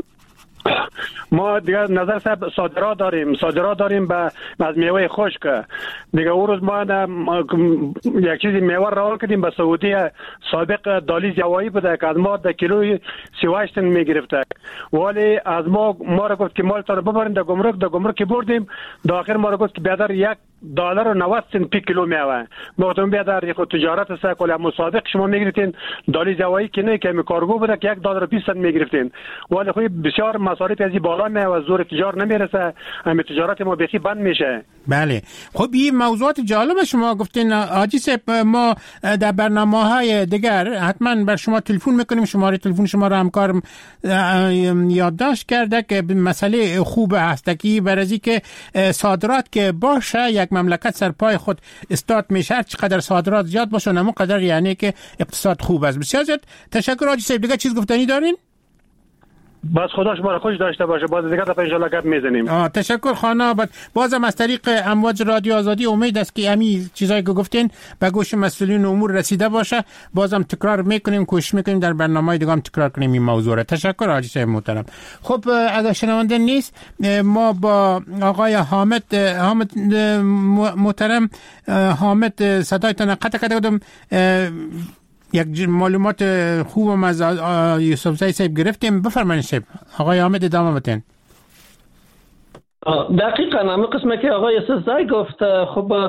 ما دیگه نظر صاحب صادرات داریم صادرات داریم به از میوه خشک. دیگه اون روز ما یک چیزی میوه را کردیم به سعودی. سابق دالیز یوایی بوده که از ما در کیلوی سی و هشت میگرفته، ولی از ما ما را گفت که مال تا رو ببرین در گمرک. در گمرک بردیم، در آخر ما را گفت که بیادر یک دلار و نود سنت پی کیلو میوه. ما گفتم بیادر خود تجارت است، کلا مسابق شما میگرفتین دالیز یوایی که نه که کارگو بوده که یک دلار و بیست سنت میگرفتین، ولی خو بسیار مصارف از بالا میاد و زور تجار نمیرسه، همه تجارت ما بخی بند میشه. بله خب این موضوعات جالب شما گفتین حاجی صاحب. ما در برنامه‌های دیگر حتما بر شما تلفن میکنیم، شماره تلفن شما رو همکارم یادداشت کرده که مسئله خوب هست که برای که صادرات که باشه یک مملکت سر پای خود استاد میشه. هر چقدر صادرات زیاد باشه اون قدر یعنی که اقتصاد خوب است. بسیار زیاد تشکر حاجی صاحب. دیگه چیز گفتنی دارین؟ بس خدا شما را خوش داشته باشه. باز دیگه تا ان شاء الله گپ میزنیم. آه تشکر خانه. بازم از طریق امواج رادیو آزادی امید است که همین چیزایی که گفتین به گوش مسئولین امور رسیده باشه. بازم تکرار میکنیم، کوشش میکنیم در برنامه‌های دیگه هم تکرار کنیم این موضوع را. تشکر حاجی صاحب محترم. خب اگر شنونده نیست ما با آقای حامد حامد محترم حامد صدایتان قطع کردم. یک معلومات خوبم از یوسف زای صاحب گرفتیم. بفرمایید صاحب. آقای حامد ادامه بدین. دقیقاً همون قسمه که آقای یوسف زای گفت. خب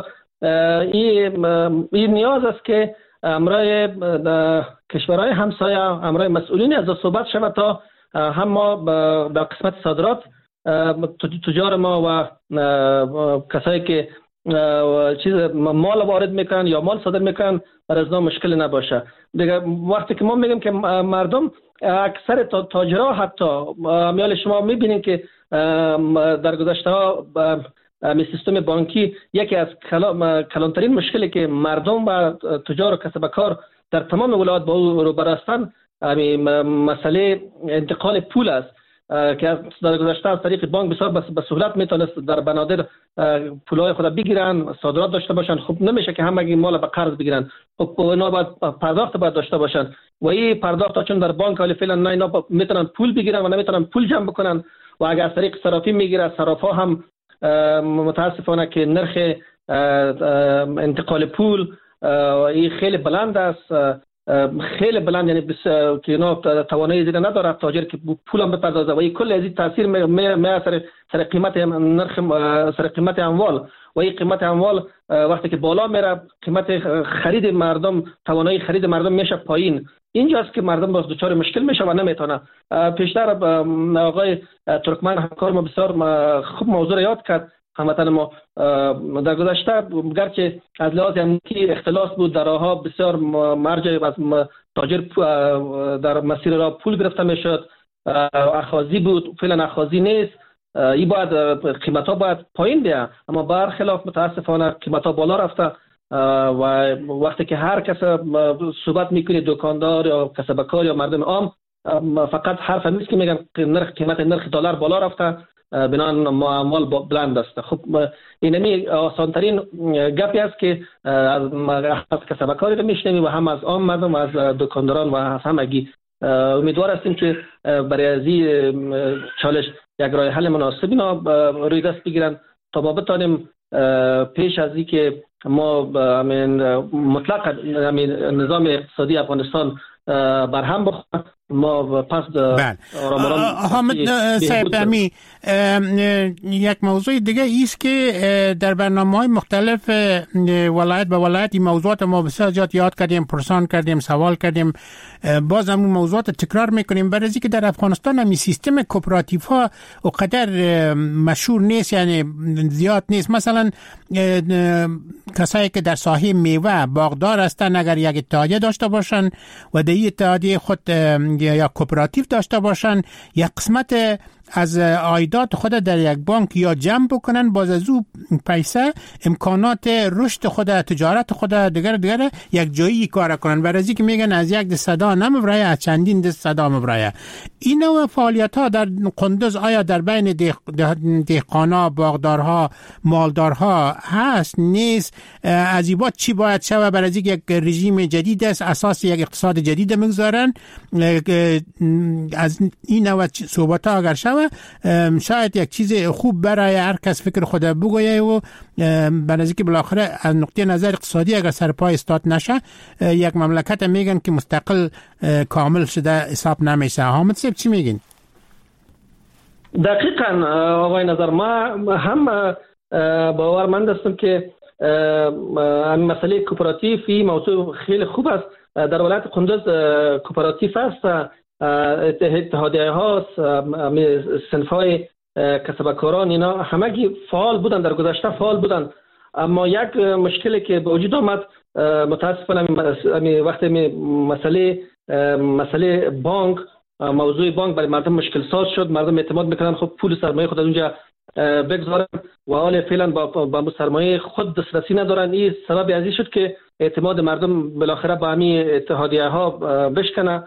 این این نیاز است که امرای کشورهای همسایه، امرای مسئولین از صحبت شود تا هم ما در قسمت صادرات تجار ما و کسایی که چیز مال وارد میکنن یا مال صادر میکنن بر از نام مشکل نباشه. دیگه وقتی که ما میگیم که مردم اکثر تاجرها حتی میال شما میبینید که در گذشته ها می سیستم بانکی یکی از کلانترین مشکلی که مردم و تجار و کسب کار در تمام ولایات با او روبرو هستند مسئله انتقال پول است که در گذشته از طریق بانک بسیار به سهولت میتونست در بنادر پولای خود بگیرن، صادرات داشته باشن. خب نمیشه که همه مال به قرض بگیرن، خب اینا باید پرداخت باید داشته باشن و این پرداخت چون در بانک حالی فعلا نه اینا میتونن پول بگیرن و نمیتونن پول جمع بکنن و اگر از طریق صرافی میگیره، صرافا هم متاسفانه که نرخ انتقال پول این خیلی بلند است، خیلی بلند، یعنی بس که اینا توانایی زیاد نداره تاجر که پول هم بپردازه و این کل از این تاثیر می می سر سر قیمت نرخ سر قیمت اموال و این قیمت اموال وقتی که بالا میره قیمت خرید مردم، توانایی خرید مردم میشه پایین. اینجاست که مردم باز دچار مشکل میشه و نمیتونه. پیشتر آقای ترکمن همکار ما بسیار خوب موضوع یاد کرد. هموطن ما در گذشته گرچه از لحاظ امنیتی اختلاس بود، در راهها بسیار مرجع از تاجر در مسیر راه پول گرفته میشد، اخاذی بود، فعلا اخاذی نیست. این باید قیمت ها باید پایین بیاد، اما برخلاف متاسفانه قیمت ها بالا رفته و وقتی که هر کس صحبت میکنه، دکاندار یا کسب کار یا مردم عام، فقط حرف نیست که میگن نرخ قیمت نرخ دلار بالا رفته بنان اموال بلند است. خب اینمی آسانترین گپی است که از کسب کاری رو میشنوی و هم از عام مردم و از دکانداران و از همگی. امیدوار هستیم که برای از این چالش یک راه حل مناسب اینا روی دست بگیرن تا ما بتانیم پیش از این که ما مطلق نظام اقتصادی افغانستان برهم بخوره، ما پس بله. حامد صاحب امی یک موضوع دیگه ایست که در برنامه‌های مختلف ولایت به ولایت این موضوعات ما بسیار زیاد یاد کردیم، پرسان کردیم، سوال کردیم، باز هم موضوعات تکرار میکنیم برای اینکه در افغانستان هم سیستم کوپراتیو ها اونقدر مشهور نیست، یعنی زیاد نیست. مثلا کسایی که در ساحه میوه باغدار هستن اگر یک اتحادیه داشته باشن و در این اتحادیه خود یا کوپراتیو داشته باشن، یک قسمت از عایدات خود در یک بانک یا جمع بکنن، باز از او پیسه امکانات رشد خود، تجارت خود دیگر دیگر یک جایی کار کنن. برای اینکه میگن از یک دست صدا نمیبره، از چندین دست صدا میبره. این نوع فعالیت ها در قندوز آیا در بین دهقانا، باغدارها، مالدارها هست نیست؟ از این بعد چی باید شوه؟ برای اینکه یک رژیم جدید است، اساس یک اقتصاد جدید میگذارن. از این نوع صحبت ها اگر شوه شاید یک چیز خوب برای هر کس فکر خود بگویه و برای اینکه بالاخره از نقطه نظر اقتصادی اگر سرپای استاد نشه یک مملکت میگن که مستقل کامل شده حساب نمیشه. حامد صاحب چی میگین؟ دقیقاً آقای نظر، ما هم باورمند هستم که مسئله کوپراتیو این موضوع خیلی خوب است. در ولایت قندوز کوپراتیو است، اتحادیه هاست، صنف های کسب کاران، اینا همگی فعال بودن، در گذشته فعال بودن. اما یک مشکلی که به وجود آمد متاسفانه وقتی مسئله مسئله بانک، موضوع بانک برای مردم مشکل ساز شد. مردم اعتماد میکنن خب پول سرمایه خود از اونجا بگذارن و حال فعلا با با سرمایه خود دسترسی ندارن. این سبب از این شد که اعتماد مردم بالاخره با همین اتحادیه ها بشکنه،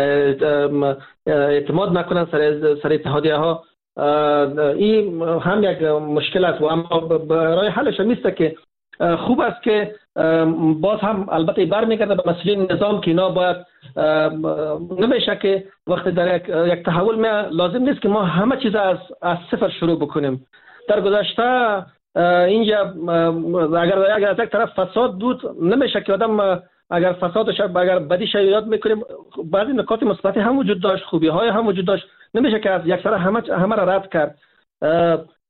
اعتماد نکنن سر سر اتحادیه ها. این هم یک مشکل است و اما برای حلش میسته که خوب است که باز هم البته برمیگرده به مسئله نظام که اینا باید نمیشه که وقتی در یک, یک تحول می لازم نیست که ما همه چیز از از صفر شروع بکنیم. در گذشته اینجا اگر اگر از یک طرف فساد بود نمیشه که آدم اگر فسادش اگر بدیش یاد میکنیم، بعضی نکات مثبتی هم وجود داشت، خوبی های هم وجود داشت، نمیشه که از یک سر همه همه را رد کرد.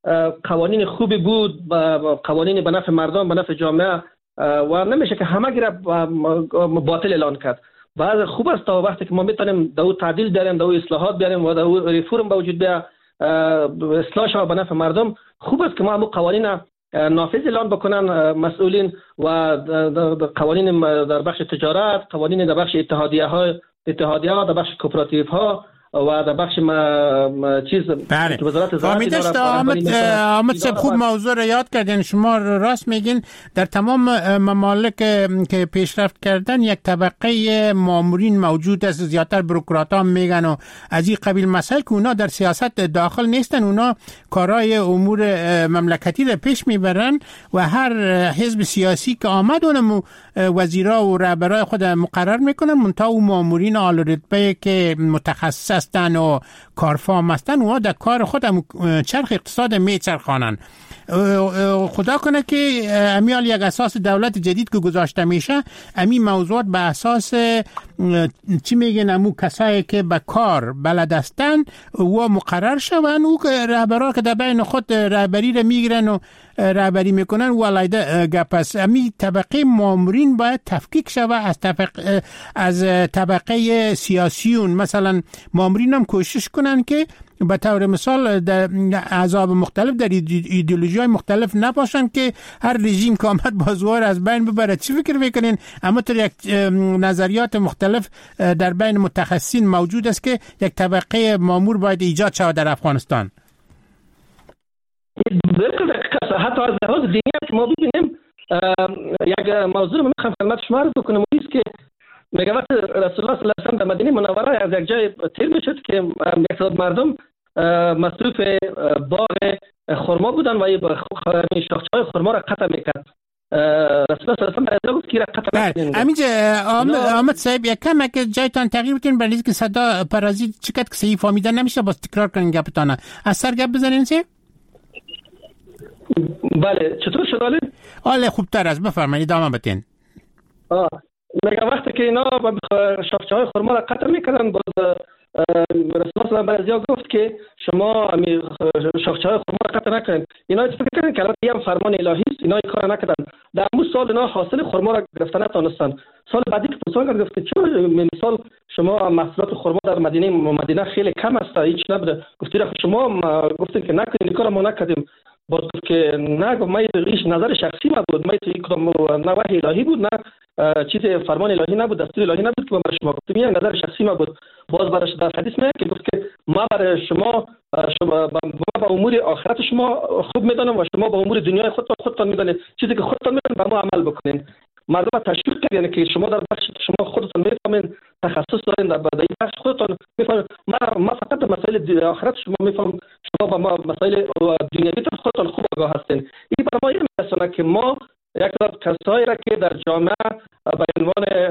قوانین خوبی بود، قوانین به نفع مردم، به نفع جامعه و نمیشه که همه گیره باطل اعلان کرد. بعض خوب است تا وقتی که ما میتونیم دو تعدیل بیاریم، دو اصلاحات بیاریم و دو ریفورم به وجود بیاد، اصلاح شود به نفع مردم. خوب است که ما همون قوانین نافذ اعلان بکنن مسئولین و قوانین در بخش تجارت، قوانین در بخش اتحادیه ها اتحادیه ها، در بخش کوپراتیو ها و در بخش ما, ما چیز بله. وزارت زراعت داشت. آمد آمد سب خوب موضوع را یاد کردین. شما راست میگین در تمام ممالک که پیشرفت کردن یک طبقه مامورین موجود است، زیادتر بروکرات‌ها میگن و از این قبیل مسائل که اونا در سیاست داخل نیستن، اونا کارهای امور مملکتی را پیش میبرن و هر حزب سیاسی که آمد اونم وزیرا و رهبرای خود مقرر میکنن، منتها او مامورین اعلی رتبه که متخصص و کارفام هستن و در کار خود هم چرخ اقتصاد میچرخانن. خدا کنه که امیال یک اساس دولت جدید که گذاشته میشه، امی موضوعات به اساس چی میگن امو کسایی که به کار بلد هستن و مقرر شون، او رهبرا که در بین خود رهبری رو میگیرن و رهبری میکنن و علیده گپس. امی طبقه مامورین باید تفکیک شوه از طبقه از طبقه سیاسیون. مثلا مامورین هم کوشش کنن که به طور مثال در احزاب مختلف در ایدئولوژی های مختلف نباشن که هر رژیم که آمد بازوار از بین ببره. چی فکر میکنین؟ اما تو یک نظریات مختلف در بین متخصصین موجود است که یک طبقه مامور باید ایجاد شود در افغانستان. حتی از لحاظ دینی که ما ببینیم یک موضوع رو میخوام خدمت شما رو بکنم، است که میگه وقت رسول الله صلی الله علیه و آله در مدینه منوره از یک جای تیر میشد که یک تعداد مردم مصروف باغ خرما بودن و شاخه‌های خرما را قطع میکرد. رسول الله صلی الله علیه و آله گفت که را قطع نکنید. همینجا آمد صاحب یک کم که جایتان تغییر بتین برای که صدا پرازیت چقدر که صحیح فهمیدن نمیشه، باز تکرار کنین گپتانه. از سر گپ بزنین سی؟ بله. چطور شد حاله؟ حاله خوبتر است، بفرمایید ادامه بدین. آه میگه وقتی که اینا شاخه‌های خرما را قطع میکردن، باز رسول الله بعضیا گفت که شما شاخه‌های خرما را قطع نکنید. اینا فکر کردن که البته هم فرمان الهی است، اینا این کار نکردن. در اون سال اینا حاصل خرما را گرفتن نتونستن. سال بعدی که پرسان گفت چرا مثال شما محصولات خرما در مدینه مدینه خیلی کم است، هیچ نبوده. گفتید شما گفتین که نکنید، این کارو ما نکردیم. باز گفت که نه، گفت ما هیچ نظر شخصی ما بود، ما این کدام نه وحی الهی بود، نه چیز فرمان الهی نبود، دستور الهی نبود که ما برای شما گفتیم، این نظر شخصی ما بود. باز برای در حدیث میگه که گفت که ما برای شما شما با امور آخرت شما خوب میدانم و شما با امور دنیای خودتان خودتان میدانید، چیزی که خودتان میدانید با ما عمل بکنین. مردم تشویق کردن یعنی که شما در بخش شما خودتان میفهمین، تخصص دارین در این بخش خودتان میفهمین. ما ما فقط مسائل آخرت شما میفهم، شما با ما مسائل دنیوی خودتان خوب آگاه هستین. این برای ما میرسونه که ما یک تعداد کسایی را که در جامعه به عنوان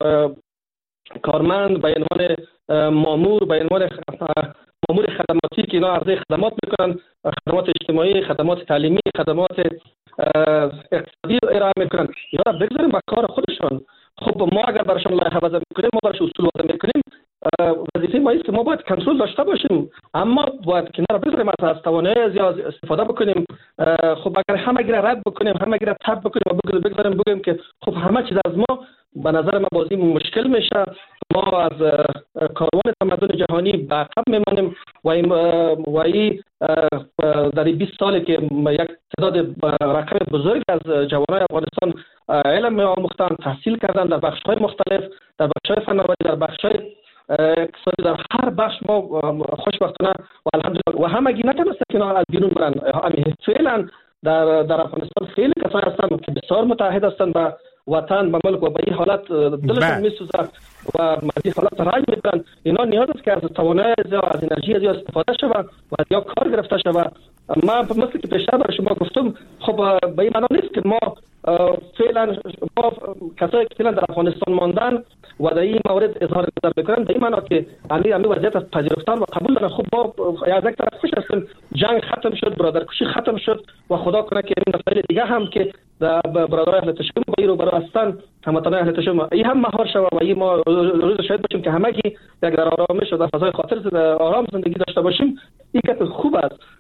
کارمند، به عنوان مامور، به عنوان مامور خدماتی که اینا عرضه خدمات میکنن، خدمات اجتماعی، خدمات تعلیمی، خدمات اقتصادی ارائه میکنن، یا بگذاریم با کار خودشون. خب ما اگر براشون لایحه وضع میکنیم، ما براش اصول وضع میکنیم، وظیفه ما است که ما باید کنترل داشته باشیم، اما باید کنار بذاریم از توانایی زیاد استفاده بکنیم. خب اگر همه گیره رد بکنیم، همه گیره تب بکنیم و بگذاریم بگیم که خب همه چیز از ما، به نظر من بازی مشکل میشه. ما از کاروان تمدن جهانی به عقب میمانیم و این و این در بیست سالی که یک تعداد رقم بزرگ از جوانای افغانستان علم آموختن، تحصیل کردن در بخش‌های مختلف، در بخش‌های فناوری، در بخش‌های اقتصادی، در هر بخش ما خوشبختانه و الحمدلله و همگی نتونستن که از بیرون برن. فعلا در در افغانستان خیلی کسایی هستن که بسیار متحد هستن با وطن، با ملک و به این حالت دلشون میسوزه و از این حالت رنج میبرن. اینا نیاز است که از توانایی زیاد، از انرژی زیاد استفاده شود و از یا کار گرفته شود. ما مثل که پیشتر برای شما گفتم، خب به این معنی نیست که ما فعلا ما کسایی که فعلا در افغانستان ماندن و در این مورد اظهار نظر بکنن، به این معنی که علی امی وضعیت از پذیرفتن و قبول دارن. خب ما از یک طرف خوش هستیم، جنگ ختم شد، برادرکشی ختم شد و خدا کنه که این مسائل دیگه هم که در برادرای اهل تشکیل و رو برای هستن، هموطنان اهل تشکیل این هم مهار شود و این ما روز شاهد باشیم که همگی یک در آرامش و در فضای خاطر آرام زندگی داشته باشیم. این که خوب است.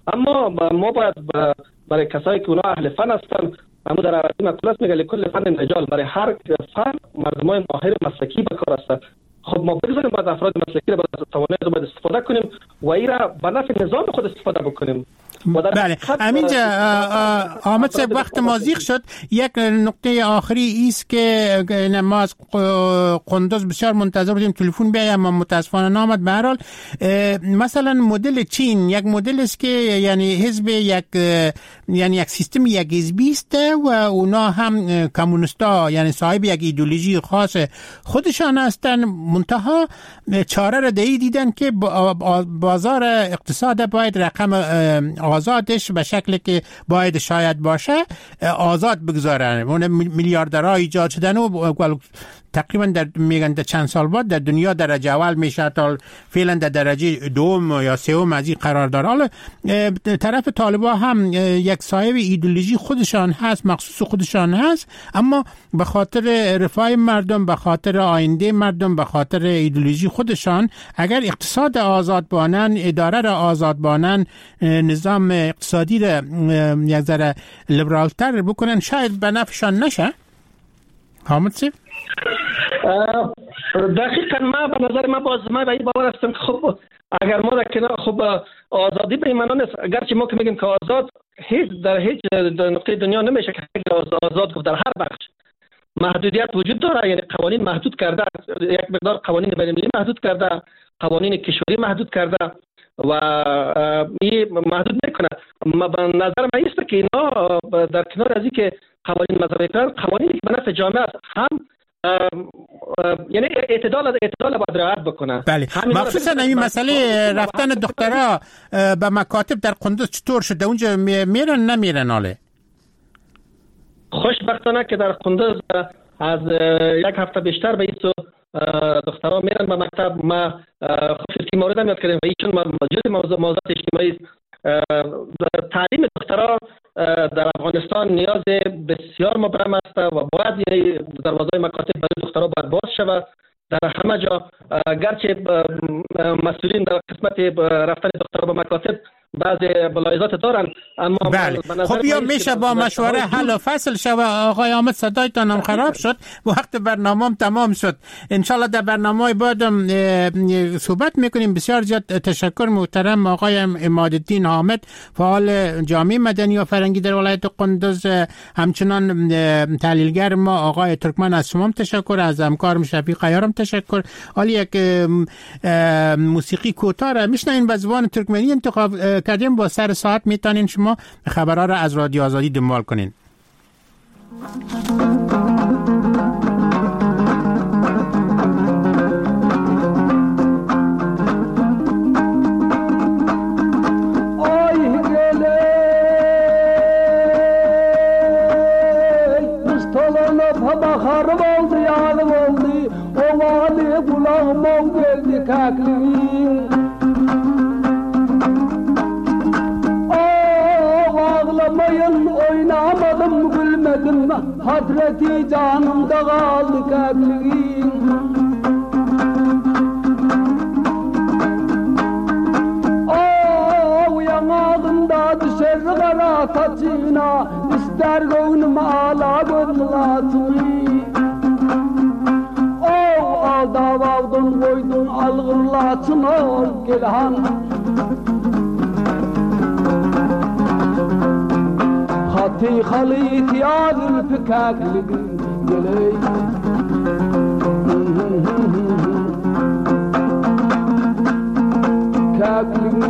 اما ما باید برای کسایی که اونا اهل فن هستن، اما در عربی مقوله میگه لکل فن مجال، برای هر فن مردمای ماهر مسلکی به کار هستن. خب ما بگذاریم باید افراد مسلکی رو باید توانایی رو باید استفاده کنیم و این را به نفع نظام خود استفاده بکنیم. بله همینجا آمد صاحب وقت ما زیغ شد. یک نقطه آخری است که ما از قندوز بسیار منتظر بودیم تلفن بیاید اما متاسفانه نامد. به هر حال مثلا مدل چین یک مدل است که یعنی حزب یک یعنی یک سیستم یک حزبی است و اونا هم کمونیستا یعنی صاحب یک ایدئولوژی خاص خودشان هستند، منتها چاره را دی دیدن که بازار اقتصاد باید رقم آزادش به شکل که باید شاید باشه آزاد بگذارن. اون میلیاردرها ایجاد شدن و تقریبا در میگن در چند سال بعد در دنیا درجه اول میشه تا فعلا در درجه دوم یا سوم از این قرار داره. حالا طرف طالبا هم یک صاحب ایدئولوژی خودشان هست، مخصوص خودشان هست، اما به خاطر رفاه مردم، به خاطر آینده مردم، به خاطر ایدئولوژی خودشان اگر اقتصاد آزاد بانن، اداره را آزاد بانن، نظام اقتصادی را یک ذره لیبرال تر بکنن شاید به نفعشان نشه. حامد صاحب دقیقاً ما به نظر ما باز ما به این باور هستم که خب اگر ما در کنار خب آزادی به این معنا نیست، اگرچه ما که میگیم که آزاد هیچ در هیچ در نقطه دنیا نمیشه که آزاد گفت، در هر بخش محدودیت وجود داره، یعنی قوانین محدود کرده، یک مقدار قوانین بین‌المللی محدود کرده، قوانین کشوری محدود کرده و این محدود نکنه. ما به نظر من است که اینا در کنار از این که قوانین مذهبی کردن، قوانینی که به نفع جامعه است هم یعنی اعتدال اعتدال باید رعایت بکنه. بله مخصوصا این مسئله رفتن دخترها به مکاتب در قندوز چطور شده؟ اونجا میرن نمیرن؟ حاله خوشبختانه که در قندوز از یک هفته بیشتر به این دخترها میرن به مکتب. ما خصوصی مورد هم یاد کردیم و ایشون جز موضوع موضوعات اجتماعی تعلیم دخترها در افغانستان نیاز بسیار مبرم است و باید یعنی دروازه مکاتب برای دخترها باید باز شود در همه جا. گرچه مسئولین در قسمت رفتن دخترها به مکاتب بعضی ملاحظات دارن، اما بله. خب یا میشه با مشوره حل و فصل شود. آقای حامد صدایتان هم خراب شد، وقت برنامه هم تمام شد. انشالله در برنامه بعدم صحبت میکنیم. بسیار زیاد تشکر محترم آقای عمادالدین حامد، فعال جامعه مدنی و فرهنگی در ولایت قندوز، همچنان تحلیلگر ما آقای ترکمن. از شما تشکر، از همکارم شفیق عیارم تشکر. حالی یک موسیقی کوتاه میشنویم به زبان ترکمنی انتخاب کردیم. با سر ساعت میتونین شما خبرها را از رادیو آزادی دنبال کنین. Hasreti canımda kaldı kalbim. Oh yanağında düşer kara saçına, ister gönlüm ağla gönlatını. Oh alda vardın koydun algırlatını gelhan. خطي خليت يا ذلفكاك لقلي كاك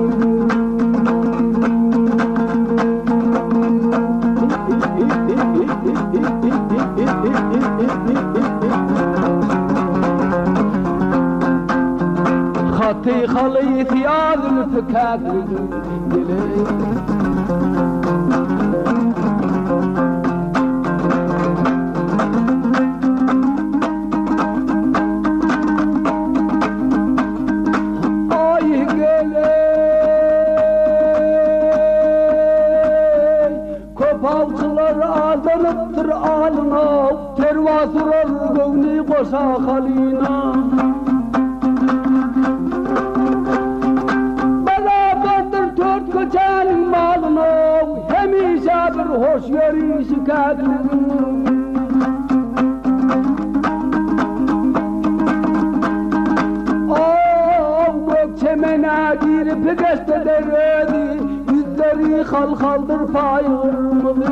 خطي خليت يا ذلفكاك لقلي Azanıptır alına, tervasurar gövni koşa halina. Beraberdir dört köçenin hoşyarı şikayetli Çemena girip pegeste deredi yüzleri hal haldır payırmıdı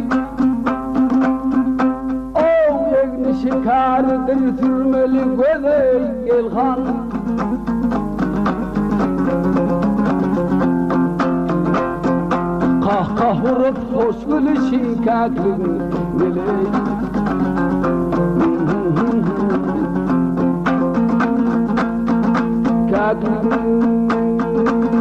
O yegni şikardır sürmeli göze gelhan Kah kah vurup hoş gülü şikayetli geley Kagli